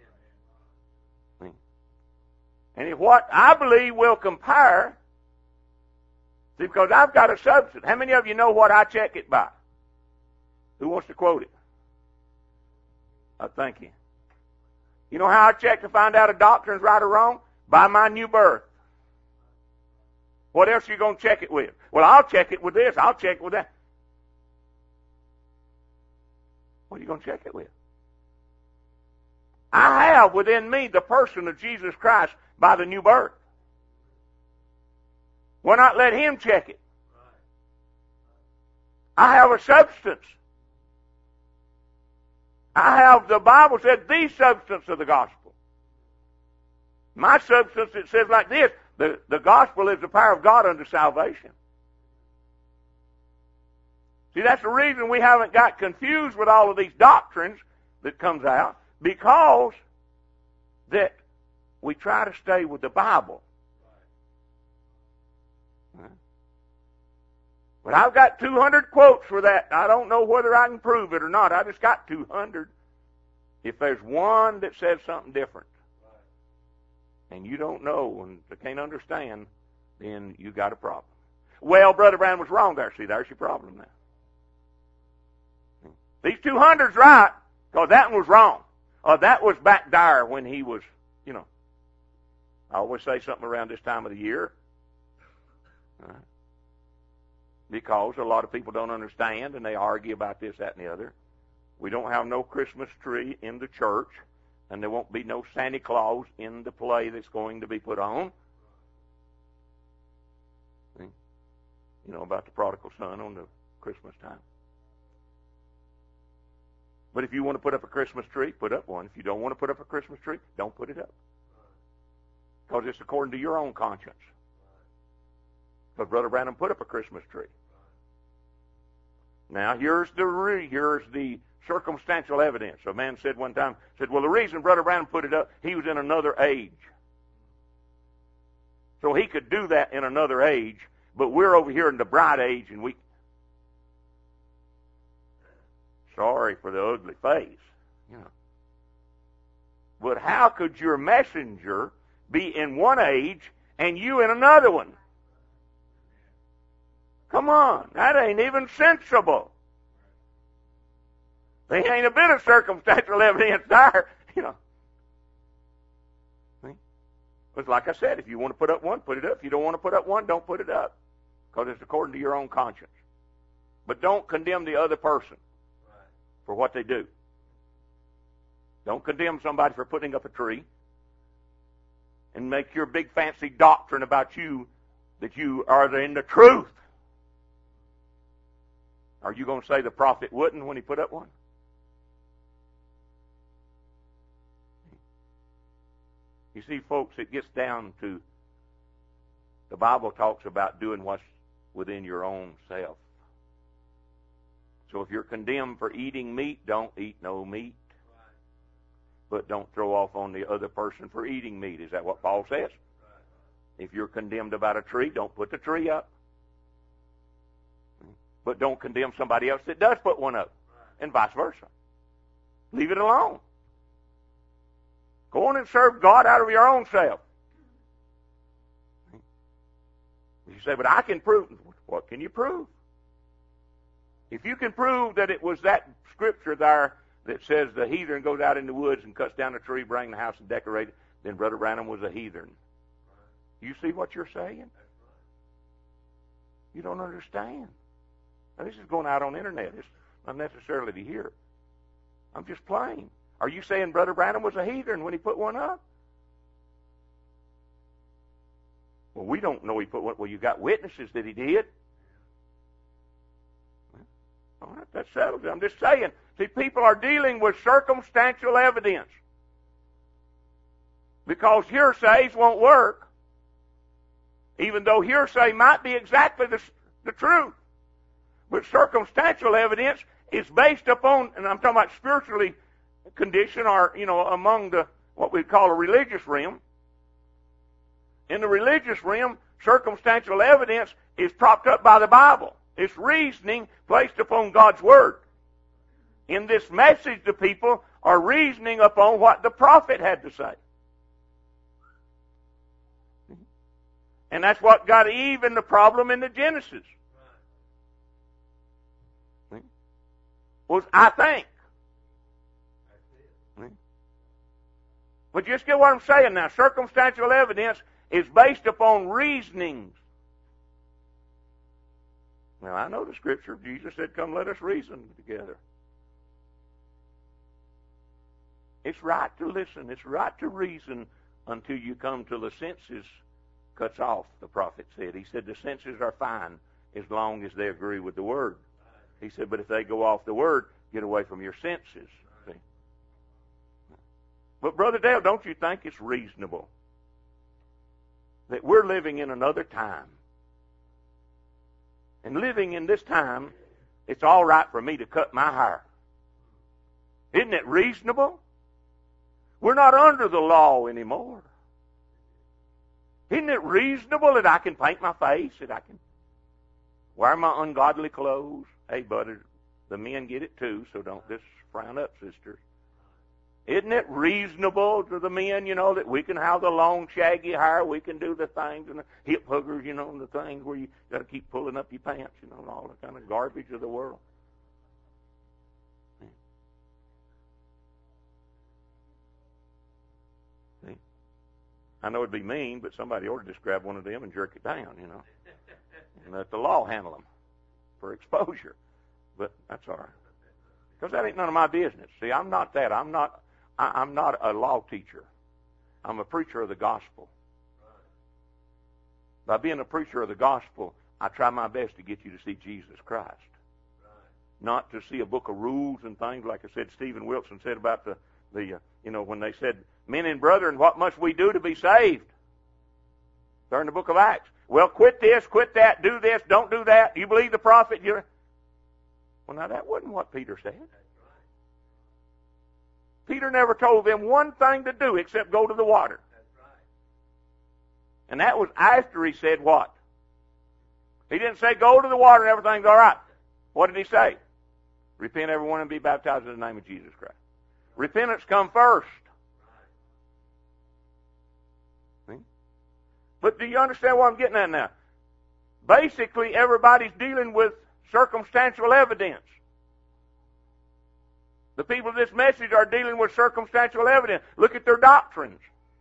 And what I believe will compare, see, because I've got a substance. How many of you know what I check it by? Who wants to quote it? I thank you. You know how I check to find out a doctrine's right or wrong? By my new birth. What else are you going to check it with? Well, I'll check it with this. I'll check it with that. What are you going to check it with? I have within me the person of Jesus Christ by the new birth. Why not let Him check it? I have a substance. I have, the Bible said, the substance of the gospel. My substance, it says like this, the, the gospel is the power of God unto salvation. See, that's the reason we haven't got confused with all of these doctrines that comes out, because that we try to stay with the Bible. But I've got two hundred quotes for that. I don't know whether I can prove it or not. I just got two hundred. If there's one that says something different, and you don't know and can't understand, then you got a problem. Well, Brother Brown was wrong there. See, there's your problem now. These two hundred's right, because that one was wrong. Uh, that was back there when he was, you know. I always say something around this time of the year. Uh, because a lot of people don't understand, and they argue about this, that, and the other. We don't have no Christmas tree in the church, and there won't be no Santa Claus in the play that's going to be put on. See? You know about the prodigal son on the Christmas time. But if you want to put up a Christmas tree, put up one. If you don't want to put up a Christmas tree, don't put it up. Because it's according to your own conscience. Because Brother Branham put up a Christmas tree. Now, here's the re- here's the circumstantial evidence. A man said one time, said, well, the reason Brother Branham put it up, he was in another age. So he could do that in another age, but we're over here in the bright age, and we... Sorry for the ugly face. You know. But how could your messenger be in one age and you in another one? Come on, that ain't even sensible. There ain't a bit of circumstantial evidence there, you know. See? But like I said, if you want to put up one, put it up. If you don't want to put up one, don't put it up. Because it's according to your own conscience. But don't condemn the other person for what they do. Don't condemn somebody for putting up a tree and make your big fancy doctrine about you that you are in the truth. Are you going to say the prophet wouldn't when he put up one? You see, folks, it gets down to, the Bible talks about doing what's within your own self. So if you're condemned for eating meat, don't eat no meat. But don't throw off on the other person for eating meat. Is that what Paul says? If you're condemned about a tree, don't put the tree up. But don't condemn somebody else that does put one up, and vice versa. Leave it alone. Go on and serve God out of your own self. You say, but I can prove. What can you prove? If you can prove that it was that scripture there that says the heathen goes out in the woods and cuts down a tree, bring the house and decorate it, then Brother Branham was a heathen. You see what you're saying? You don't understand. Now, this is going out on the internet. It's not necessarily to hear. I'm just plain. Are you saying Brother Branham was a heathen when he put one up? Well, we don't know he put one. Well, you got witnesses that he did. All right, that settles it. I'm just saying. See, people are dealing with circumstantial evidence. Because hearsays won't work. Even though hearsay might be exactly the, the truth. But circumstantial evidence is based upon, and I'm talking about spiritually condition, or, you know, among the, what we call a religious realm. In the religious realm, circumstantial evidence is propped up by the Bible. It's reasoning placed upon God's Word. In this message, the people are reasoning upon what the prophet had to say. And that's what got Eve in the problem in the Genesis. Was, I think. But just get what I'm saying now. Circumstantial evidence is based upon reasonings. Now, I know the Scripture. Jesus said, come let us reason together. It's right to listen. It's right to reason until you come till the senses cuts off, the prophet said. He said the senses are fine as long as they agree with the Word. He said, but if they go off the Word, get away from your senses. See? But Brother Dale, don't you think it's reasonable that we're living in another time? And living in this time, it's all right for me to cut my hair. Isn't it reasonable? We're not under the law anymore. Isn't it reasonable that I can paint my face, that I can wear my ungodly clothes? Hey, buddy, the men get it too, so don't just frown up, sisters. Isn't it reasonable to the men, you know, that we can have the long, shaggy hair, we can do the things, and the hip huggers, you know, and the things where you got to keep pulling up your pants, you know, and all the kind of garbage of the world. See? I know it'd be mean, but somebody ought to just grab one of them and jerk it down, you know, and let the law handle them for exposure. But that's all right. Because that ain't none of my business. See, I'm not that. I'm not I, I'm not a law teacher. I'm a preacher of the gospel. By being a preacher of the gospel, I try my best to get you to see Jesus Christ. Not to see a book of rules and things like I said Stephen Wilson said about the, the uh, you know, when they said, men and brethren, what must we do to be saved? They're in the book of Acts. Well, quit this, quit that, do this, don't do that. You believe the prophet? You're... Well, now that wasn't what Peter said. Peter never told them one thing to do except go to the water. And that was after he said what? He didn't say go to the water and everything's all right. What did he say? Repent everyone and be baptized in the name of Jesus Christ. Repentance come first. See? But do you understand what I'm getting at now? Basically, everybody's dealing with circumstantial evidence. The people of this message are dealing with circumstantial evidence. Look at their doctrines.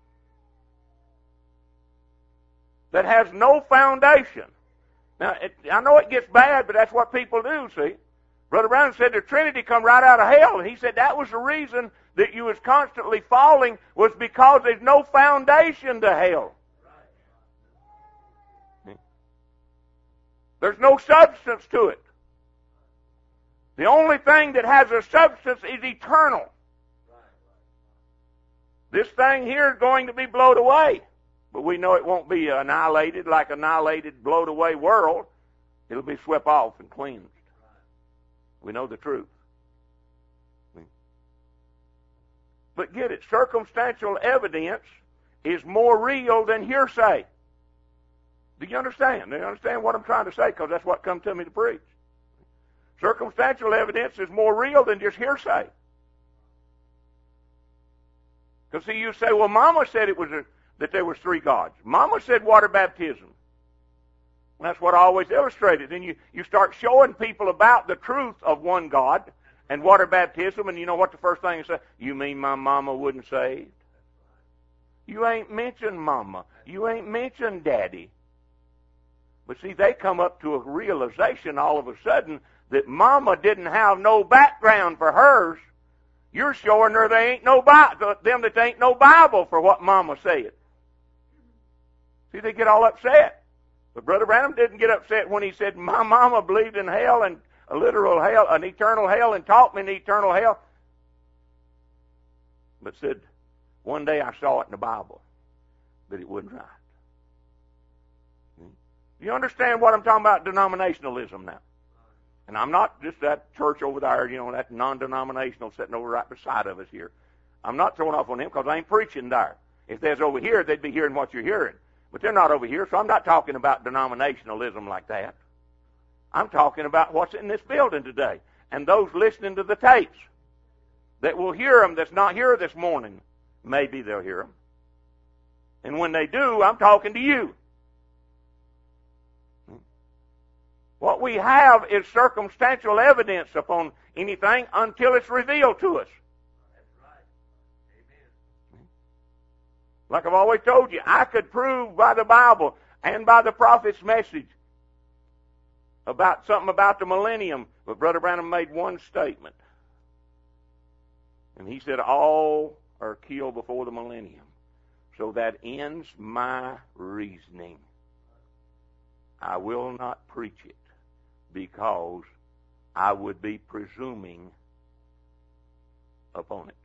That has no foundation. Now, it, I know it gets bad, but that's what people do, see. Brother Brown said the Trinity come right out of hell, and he said that was the reason that you was constantly falling was because there's no foundation to hell. There's no substance to it. The only thing that has a substance is eternal. This thing here is going to be blown away. But we know it won't be annihilated like annihilated, blown away world. It'll be swept off and cleansed. We know the truth. But get it, circumstantial evidence is more real than hearsay. Do you understand? Do you understand what I'm trying to say? Because that's what come to me to preach. Circumstantial evidence is more real than just hearsay. Because see, you say, well, Mama said it was a, that there was three gods. Mama said water baptism. And that's what I always illustrated. Then you, you start showing people about the truth of one God and water baptism, and you know what the first thing is say? You mean my mama wouldn't say it? You ain't mentioned Mama. You ain't mentioned Daddy. But see, they come up to a realization all of a sudden that Mama didn't have no background for hers. You're showing her they ain't no Bible, them that there ain't no Bible for what Mama said. See, they get all upset. But Brother Branham didn't get upset when he said, my mama believed in hell and a literal hell, an eternal hell, and taught me an eternal hell. But said, one day I saw it in the Bible, but it wasn't right. You understand what I'm talking about, denominationalism now? And I'm not just that church over there, you know, that non-denominational sitting over right beside of us here. I'm not throwing off on them because I ain't preaching there. If they's over here, they'd be hearing what you're hearing. But they're not over here, so I'm not talking about denominationalism like that. I'm talking about what's in this building today. And those listening to the tapes that will hear them that's not here this morning, maybe they'll hear them. And when they do, I'm talking to you. What we have is circumstantial evidence upon anything until it's revealed to us. That's right. Amen. Like I've always told you, I could prove by the Bible and by the prophet's message about something about the millennium, but Brother Branham made one statement. And he said, all are killed before the millennium. So that ends my reasoning. I will not preach it because I would be presuming upon it.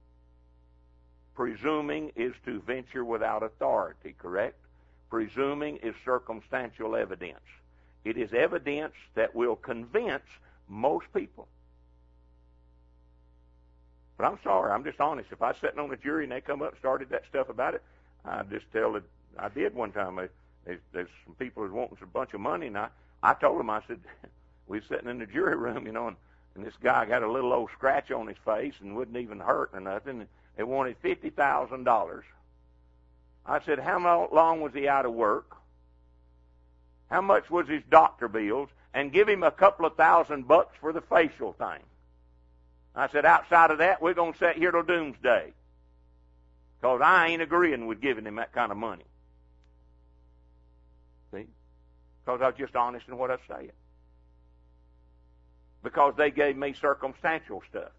Presuming is to venture without authority, correct? Presuming is circumstantial evidence. It is evidence that will convince most people. But I'm sorry, I'm just honest. If I was sitting on a jury and they come up and started that stuff about it, I'd just tell it. I did one time. There's, there's some people who's wanting a bunch of money, and I, I told them, I said, we was sitting in the jury room, you know, and, and this guy got a little old scratch on his face and wouldn't even hurt or nothing. They wanted fifty thousand dollars. I said, how long was he out of work? How much was his doctor bills? And give him a couple of thousand bucks for the facial thing. I said, outside of that, we're going to sit here till doomsday. Because I ain't agreeing with giving him that kind of money. See? Because I was just honest in what I said. Because they gave me circumstantial stuff.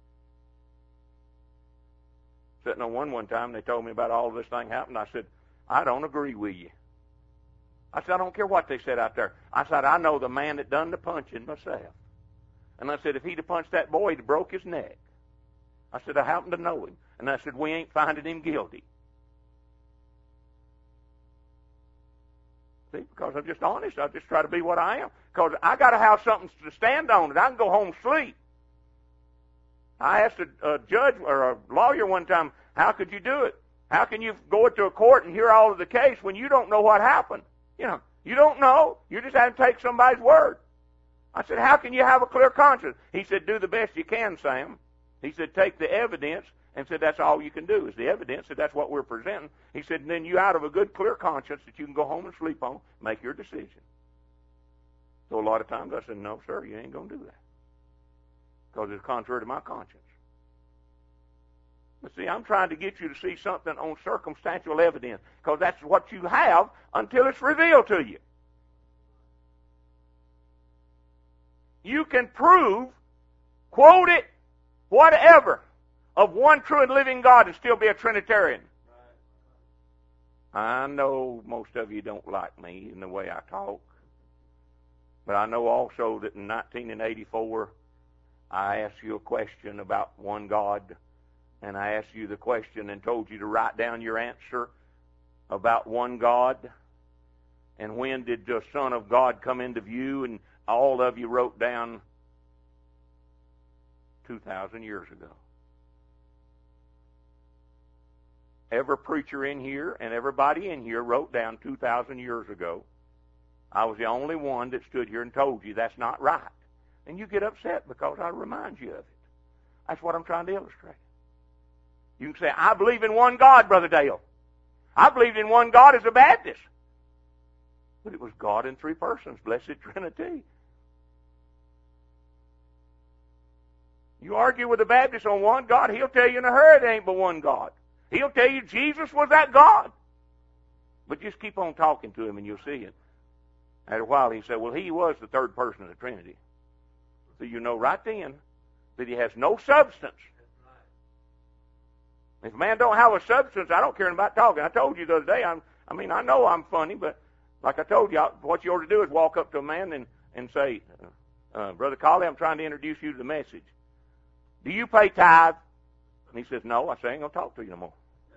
Sitting on one one time, they told me about all this thing happened. I said, I don't agree with you. I said, I don't care what they said out there. I said, I know the man that done the punching myself. And I said, if he'd have punched that boy, he'd have broke his neck. I said, I happen to know him. And I said, we ain't finding him guilty. See, because I'm just honest. I just try to be what I am. Because I got to have something to stand on, and I can go home and sleep. I asked a, a judge or a lawyer one time, how could you do it? How can you go into a court and hear all of the case when you don't know what happened? You know, you don't know. You just have to take somebody's word. I said, how can you have a clear conscience? He said, do the best you can, Sam. He said, take the evidence, and said, that's all you can do is the evidence, and that's what we're presenting. He said, and then you out of a good, clear conscience that you can go home and sleep on, make your decision. So a lot of times I said, no, sir, you ain't going to do that. Because it's contrary to my conscience. But see, I'm trying to get you to see something on circumstantial evidence, because that's what you have until it's revealed to you. You can prove, quote it, whatever, of one true and living God and still be a Trinitarian. I know most of you don't like me in the way I talk. But I know also that in nineteen eighty-four, I asked you a question about one God, and I asked you the question and told you to write down your answer about one God. And when did the Son of God come into view? And all of you wrote down two thousand years ago. Every preacher in here and everybody in here wrote down two thousand years ago. I was the only one that stood here and told you that's not right. And you get upset because I remind you of it. That's what I'm trying to illustrate. You can say, I believe in one God, Brother Dale. I believed in one God as a Baptist. But it was God in three persons, blessed Trinity. You argue with a Baptist on one God, he'll tell you in a hurry there ain't but one God. He'll tell you Jesus was that God. But just keep on talking to him and you'll see it. After a while he said, well, he was the third person of the Trinity. So you know right then that he has no substance. If a man don't have a substance, I don't care about talking. I told you the other day, I'm, I mean, I know I'm funny, but like I told you, what you ought to do is walk up to a man and, and say, uh, Brother Colley, I'm trying to introduce you to the message. Do you pay tithe? And he says, no. I say, I ain't going to talk to you no more.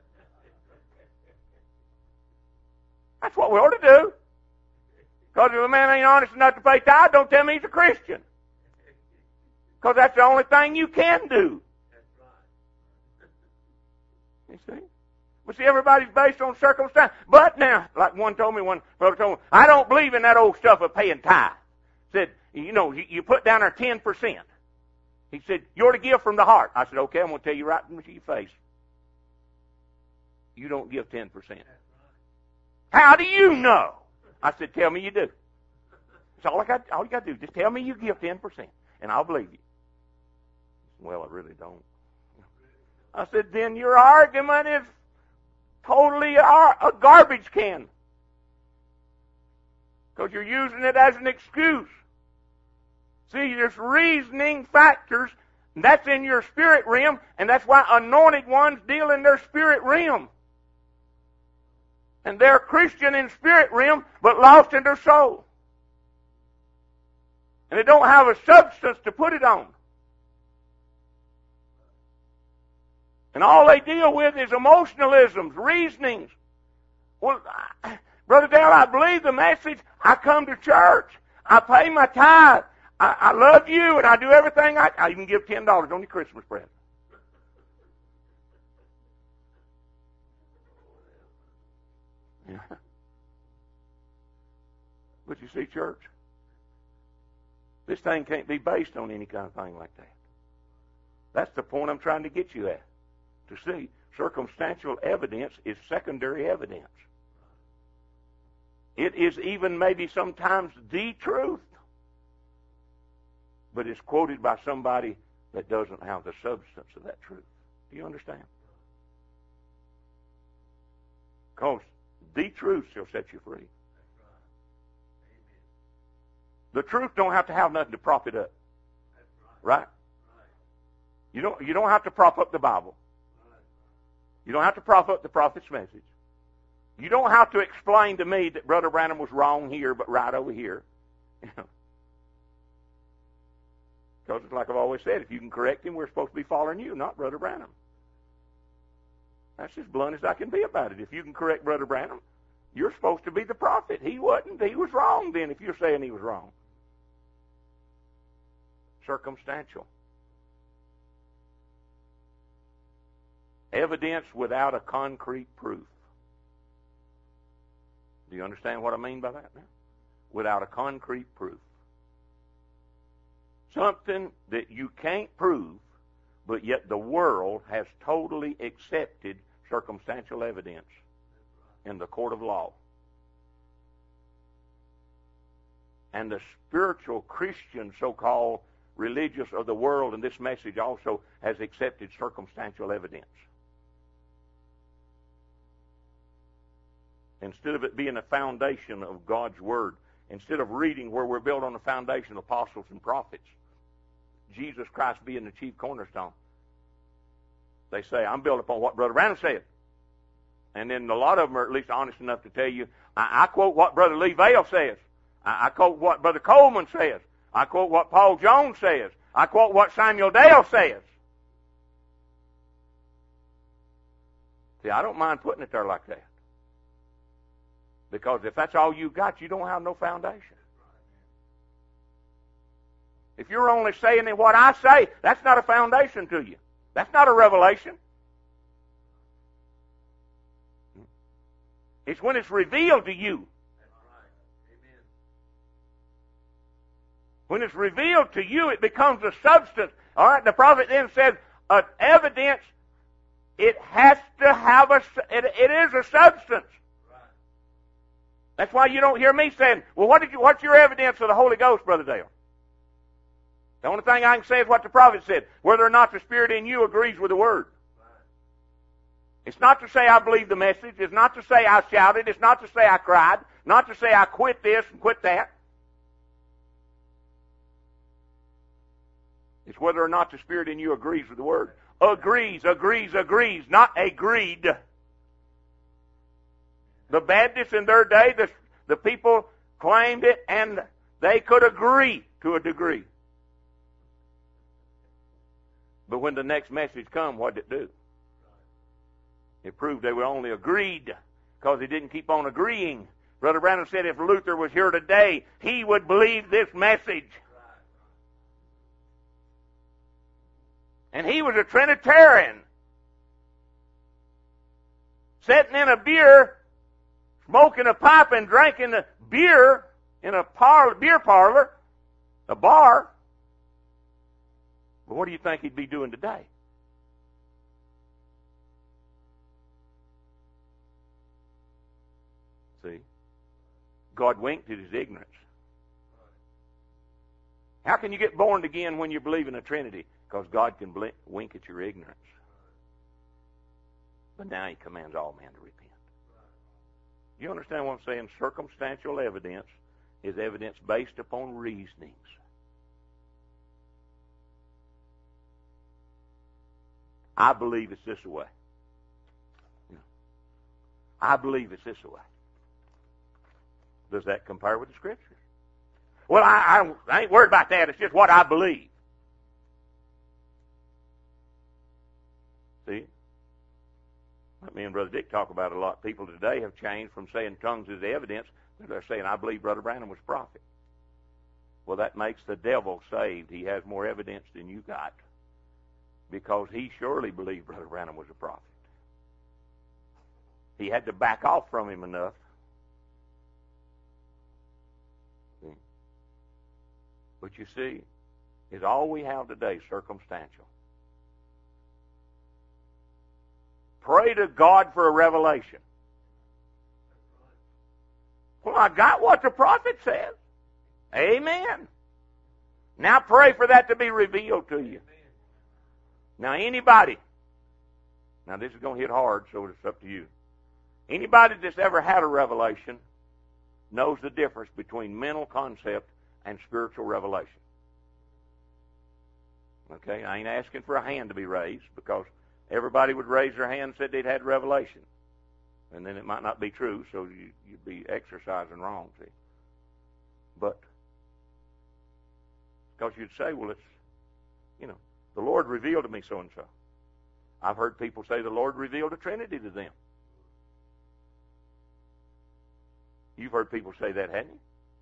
That's what we ought to do. Because if a man ain't honest enough to pay tithe, don't tell me he's a Christian. Because that's the only thing you can do. You see? But see, everybody's based on circumstance. But now, like one told me, one brother told me, I don't believe in that old stuff of paying tithe. Said, you know, you, you put down there ten percent. He said, you're to give from the heart. I said, okay, I'm going to tell you right in your face. You don't give ten percent. How do you know? I said, tell me you do. That's all, I got, all you got to do. Just tell me you give ten percent, and I'll believe you. Well, I really don't. I said, then your argument is totally are a garbage can. Because you're using it as an excuse. See, there's reasoning factors, and that's in your spirit realm, and that's why anointed ones deal in their spirit realm. And they're Christian in spirit realm, but lost in their soul. And they don't have a substance to put it on. And all they deal with is emotionalisms, reasonings. Well, I, Brother Dale, I believe the message. I come to church. I pay my tithe. I, I love you, and I do everything I I even give ten dollars on your Christmas present. Yeah. But you see, church, this thing can't be based on any kind of thing like that. That's the point I'm trying to get you at. To see, circumstantial evidence is secondary evidence. It is even maybe sometimes the truth, but it's quoted by somebody that doesn't have the substance of that truth. Do you understand? Because the truth shall set you free. The truth don't have to have nothing to prop it up. Right? You don't, you don't have to prop up the Bible. You don't have to prop up the prophet's message. You don't have to explain to me that Brother Branham was wrong here but right over here. Because it's like I've always said, if you can correct him, we're supposed to be following you, not Brother Branham. That's as blunt as I can be about it. If you can correct Brother Branham, you're supposed to be the prophet. He wasn't. He was wrong then if you're saying he was wrong. Circumstantial. Evidence without a concrete proof. Do you understand what I mean by that now? Without a concrete proof. Something that you can't prove, but yet the world has totally accepted circumstantial evidence in the court of law. And the spiritual Christian, so-called religious of the world, and this message also has accepted circumstantial evidence. Instead of it being a foundation of God's Word, instead of reading where we're built on the foundation of apostles and prophets, Jesus Christ being the chief cornerstone, they say, I'm built upon what Brother Branham said. And then a lot of them are at least honest enough to tell you, I, I quote what Brother Lee Vale says. I, I quote what Brother Coleman says. I quote what Paul Jones says. I quote what Samuel Dale says. See, I don't mind putting it there like that. Because if that's all you got, you don't have no foundation. If you're only saying what I say, that's not a foundation to you. That's not a revelation. It's when it's revealed to you. When it's revealed to you, it becomes a substance. All right, the prophet then said, uh, evidence, it has to have a, it, it is a substance. That's why you don't hear me saying, well, what did you, what's your evidence of the Holy Ghost, Brother Dale? The only thing I can say is what the prophet said, whether or not the Spirit in you agrees with the Word. It's not to say I believe the message. It's not to say I shouted. It's not to say I cried. Not to say I quit this and quit that. It's whether or not the Spirit in you agrees with the Word. Agrees, agrees, agrees, not agreed. The Baptists in their day, the, the people claimed it, and they could agree to a degree. But when the next message come, what did it do? It proved they were only agreed because they didn't keep on agreeing. Brother Branham said if Luther was here today, he would believe this message. And he was a Trinitarian. Sitting in a beer, smoking a pipe and drinking a beer in a parlor, beer parlor, a bar. But what do you think he'd be doing today? See? God winked at his ignorance. How can you get born again when you believe in a Trinity? Because God can blink, wink at your ignorance. but now he commands all men to repent. You understand what I'm saying? Circumstantial evidence is evidence based upon reasonings. I believe it's this way. I believe it's this way. Does that compare with the Scriptures? Well, I, I, I ain't worried about that. It's just what I believe. See? Like me and Brother Dick talk about it a lot. People today have changed from saying tongues is evidence. They're saying, I believe Brother Branham was a prophet. Well, that makes the devil saved. He has more evidence than you got, because he surely believed Brother Branham was a prophet. He had to back off from him enough. See? But you see, is all we have today circumstantial. Pray to God for a revelation. Well, I got what the prophet says. Amen. Now pray for that to be revealed to you. Now anybody, now this is going to hit hard, so it's up to you. Anybody that's ever had a revelation knows the difference between mental concept and spiritual revelation. Okay, I ain't asking for a hand to be raised, because everybody would raise their hand and said they'd had revelation. And then it might not be true, so you, you'd be exercising wrong, see. But, because you'd say, well, it's, you know, the Lord revealed to me so-and-so. I've heard people say the Lord revealed the Trinity to them. You've heard people say that, haven't you?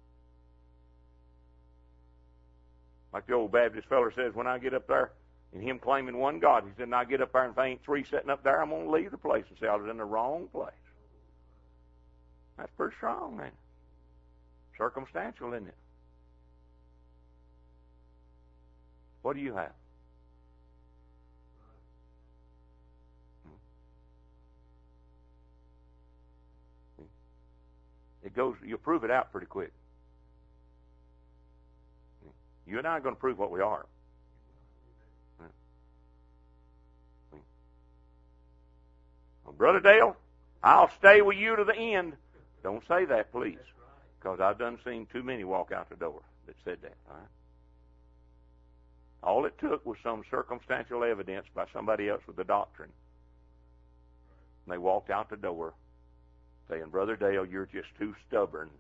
Like the old Baptist feller says, when I get up there, and him claiming one God, he said, and I get up there and if I ain't three sitting up there, I'm going to leave the place and say I was in the wrong place. That's pretty strong, man. Circumstantial, isn't it? What do you have? It goes, you'll prove it out pretty quick. You and I are going to prove what we are. Well, Brother Dale, I'll stay with you to the end. Don't say that, please, because I've done seen too many walk out the door that said that. All right? All it took was some circumstantial evidence by somebody else with the doctrine. And they walked out the door saying, Brother Dale, you're just too stubborn.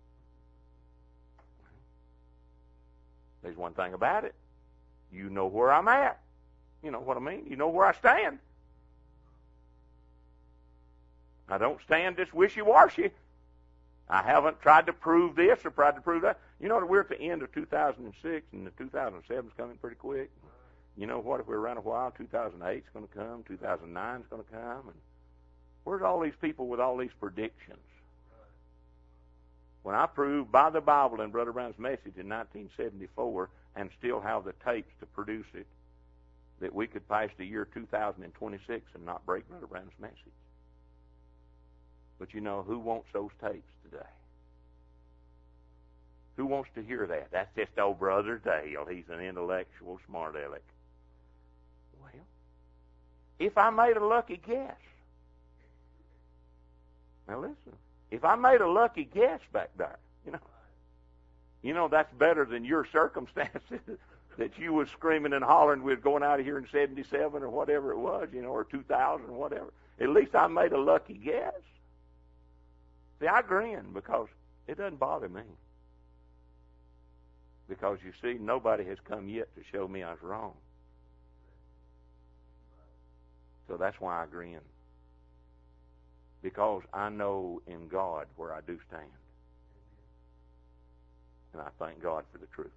There's one thing about it. You know where I'm at. You know what I mean? You know where I stand. I don't stand just wishy-washy. I haven't tried to prove this or tried to prove that. You know, we're at the end of two thousand six, and the two thousand seven is coming pretty quick. You know what? If we're around a while, two thousand eight is going to come, two thousand nine is going to come. And where's all these people with all these predictions? When I proved by the Bible and Brother Brown's message in nineteen seventy-four, and still have the tapes to produce it, that we could pass the year two thousand twenty-six and not break Brother Brown's message. But you know, who wants those tapes today? Who wants to hear that? That's just old Brother Dale. He's an intellectual smart aleck. Well, if I made a lucky guess, now listen, if I made a lucky guess back there, you know, you know that's better than your circumstances that you was screaming and hollering with going out of here in seventy-seven or whatever it was, you know, or two thousand, whatever. At least I made a lucky guess. See, I grin because it doesn't bother me. Because, you see, nobody has come yet to show me I was wrong. So that's why I grin. Because I know in God where I do stand. And I thank God for the truth.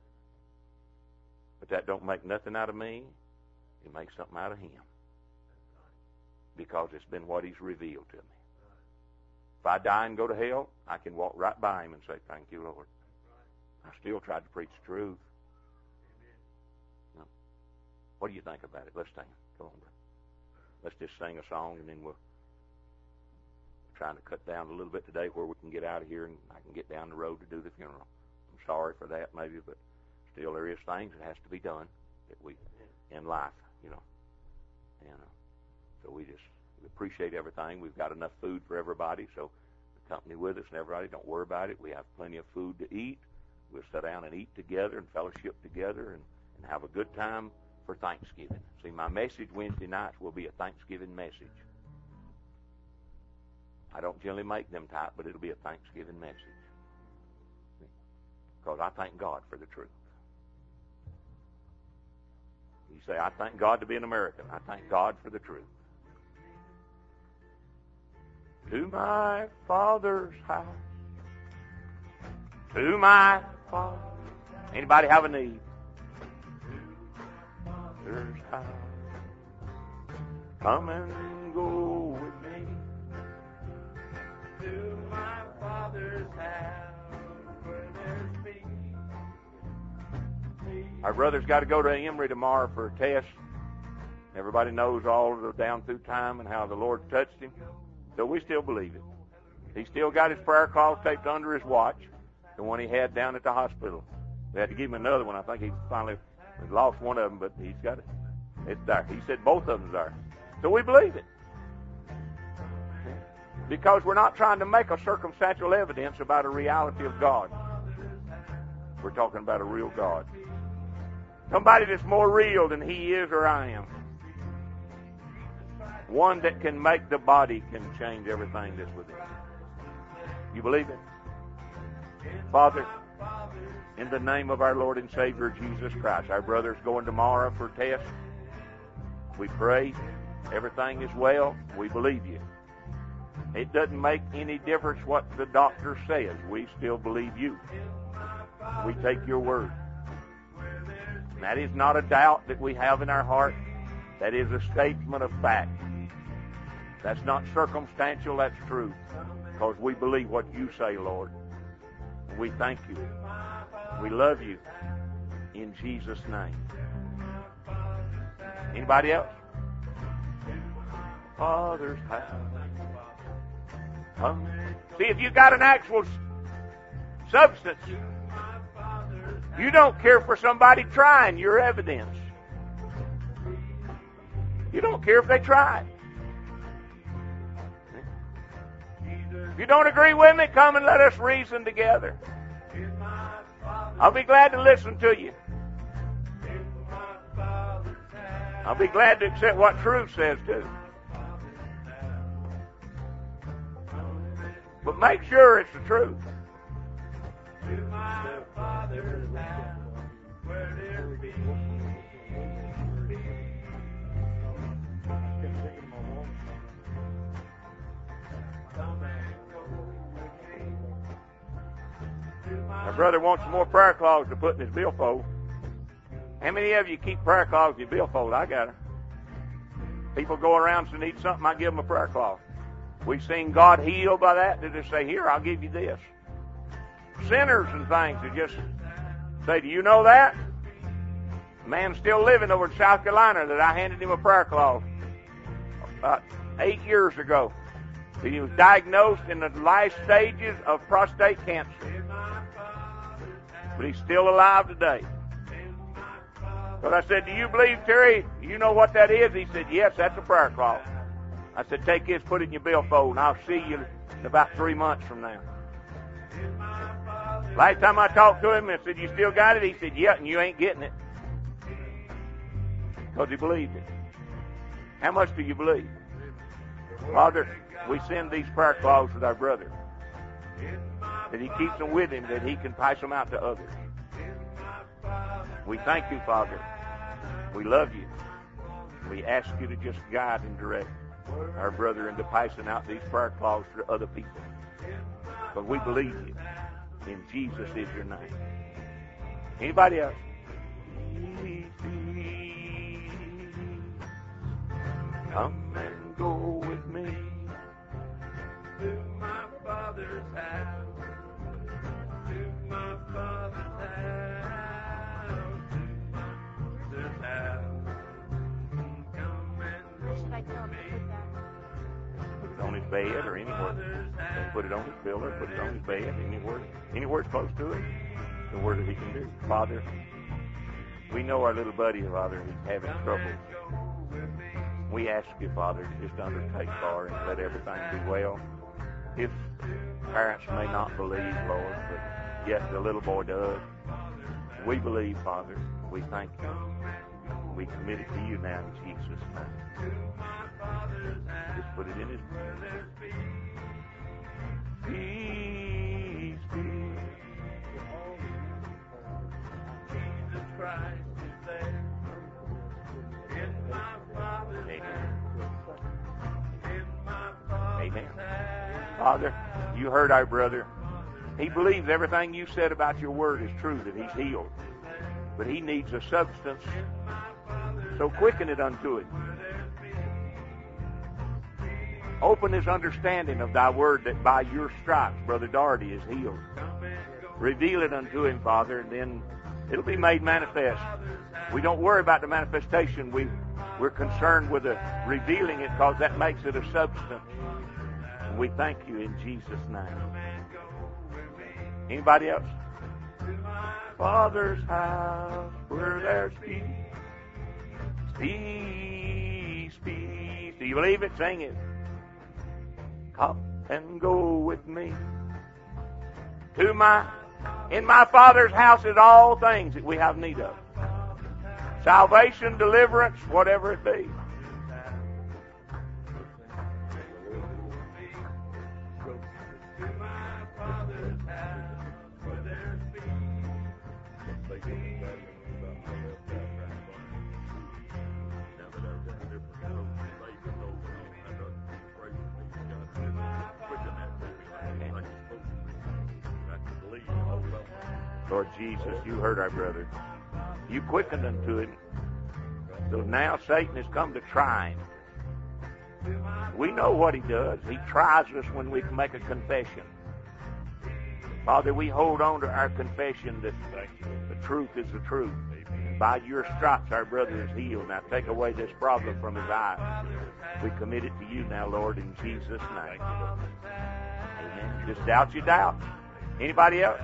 But that don't make nothing out of me. It makes something out of Him. Because it's been what He's revealed to me. If I die and go to hell, I can walk right by Him and say, thank you, Lord. I still tried to preach the truth. No. What do you think about it? Let's stand. Come on, brother. Let's just sing a song, and then we'll try to cut down a little bit today where we can get out of here and I can get down the road to do the funeral. I'm sorry for that, maybe, but still there is things that has to be done that we in life, you know. And uh, so we just We appreciate everything. We've got enough food for everybody, so the company with us and everybody, don't worry about it. We have plenty of food to eat. We'll sit down and eat together and fellowship together and, and have a good time for Thanksgiving. See, my message Wednesday nights will be a Thanksgiving message. I don't generally make them type, but it'll be a Thanksgiving message. Because I thank God for the truth. You say, I thank God to be an American. I thank God for the truth. To my Father's house. To my Father. Anybody have a need? To my Father's house. Come and go with me. To my Father's house where there's peace. Our brother's got to go to Emory tomorrow for a test. Everybody knows all of the down through time and how the Lord touched him. So we still believe it. He still got his prayer cloth taped under his watch, the one he had down at the hospital. They had to give him another one. I think he finally lost one of them, but he's got it. It's there. He said both of them's there. So we believe it. Because we're not trying to make a circumstantial evidence about a reality of God. We're talking about a real God. Somebody that's more real than he is or I am. One that can make the body can change everything that's within. You believe it? Father, in the name of our Lord and Savior Jesus Christ, our brother's going tomorrow for test. We pray everything is well. We believe you. It doesn't make any difference what the doctor says. We still believe you. We take your word. And that is not a doubt that we have in our heart. That is a statement of fact. That's not circumstantial, that's truth. Because we believe what you say, Lord. And we thank you. We love you. In Jesus' name. Anybody else? Father's house. Come. See, if you got an actual substance, you don't care for somebody trying your evidence. You don't care if they try. If you don't agree with me, come and let us reason together. I'll be glad to listen to you. I'll be glad to accept what truth says too. But make sure it's the truth. To my Father's house, where there be my brother wants some more prayer cloths to put in his billfold. How many of you keep prayer cloths in your billfold? I got them. People go around and need something, I give them a prayer cloth. We've seen God heal by that. They just say, here, I'll give you this. Sinners and things that just say, do you know that? A man's still living over in South Carolina that I handed him a prayer cloth about eight years ago. He was diagnosed in the last stages of prostate cancer. But he's still alive today. But I said, do you believe, Terry, you know what that is? He said, yes, that's a prayer cloth. I said, take this, put it in your billfold, and I'll see you in about three months from now. Last time I talked to him, I said, you still got it? He said, yeah, and you ain't getting it. Because he believed it. How much do you believe? Father, we send these prayer cloths with our brother. That he keeps them with him, that he can pass them out to others. We thank you, Father. We love you. We ask you to just guide and direct our brother into passing out these prayer cloths to other people. But we believe you. In Jesus is your name. Anybody else? Come and go with me to my Father's house. To my Father's house. To my Father's house. Come and go with me. Put it on his bed or anywhere. Put it on his pillow, put it on his bed, anywhere, anywhere it's close to it, the word that he can do. Father, we know our little buddy, Father, he's having trouble We ask you, Father, to just undertake, Lord, and let everything be well. If parents may not believe, Lord, but yet the little boy does, we believe, Father. We thank you. We commit it to you now in Jesus' name. Just put it in his peace, peace. Jesus Christ is there in my Father's hand. In my Father's hand. Father, you heard our brother. He believes everything you said about your word is true, that he's healed. But he needs a substance. So quicken it unto him. Open his understanding of thy word, that by your stripes Brother Doherty is healed. Reveal it unto him, Father, and then it'll be made manifest. We don't worry about the manifestation. We, we're concerned with the revealing it, because that makes it a substance. And we thank you in Jesus' name. Anybody else? Father's house where there's peace. Peace, peace. Do you believe it? Sing it. Come and go with me to my, in my Father's house is all things that we have need of. Salvation, deliverance, whatever it be. Lord Jesus, you heard our brother. You quickened unto him. So now Satan has come to try him. We know what he does. He tries us when we make a confession. Father, we hold on to our confession that the truth is the truth. And by your stripes, our brother is healed. Now take away this problem from his eye. We commit it to you now, Lord, in Jesus' name. Amen. Just doubt you doubt. Anybody else?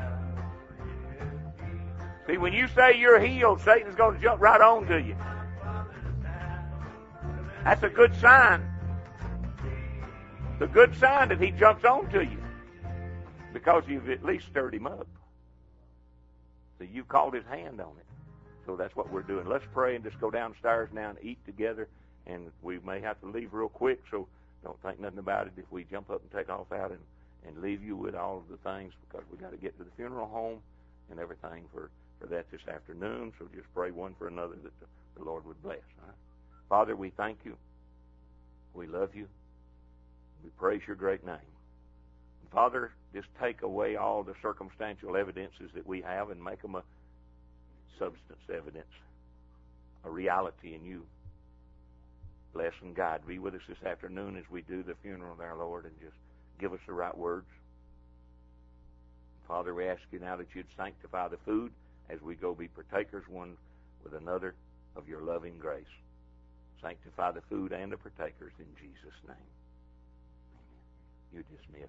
See, when you say you're healed, Satan's going to jump right on to you. That's a good sign. It's a good sign that he jumps on to you, because you've at least stirred him up. So you called his hand on it. So that's what we're doing. Let's pray and just go downstairs now and eat together. And we may have to leave real quick, so don't think nothing about it if we jump up and take off out and, and leave you with all of the things, because we got to get to the funeral home and everything for, for that this afternoon. So just pray one for another that the, the Lord would bless. All right? Father, we thank you. We love you. We praise your great name. Father, just take away all the circumstantial evidences that we have and make them a substance evidence, a reality in you. Bless and guide. Be with us this afternoon as we do the funeral there, Lord, and just give us the right words. Father, we ask you now that you'd sanctify the food as we go be partakers one with another of your loving grace. Sanctify the food and the partakers in Jesus' name. You're dismissed.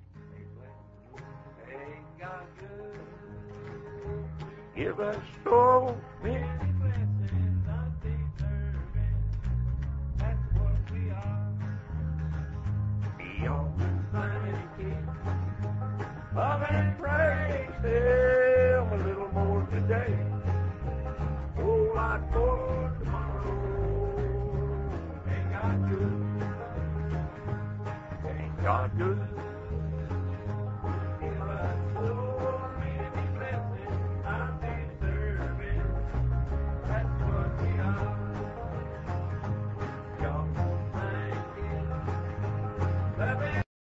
Ain't God good? Give us so many blessings undeserving. That's what we are. Be on the King. Love and praise Him a little more today. Oh, lot for tomorrow. Ain't God good? Ain't God good?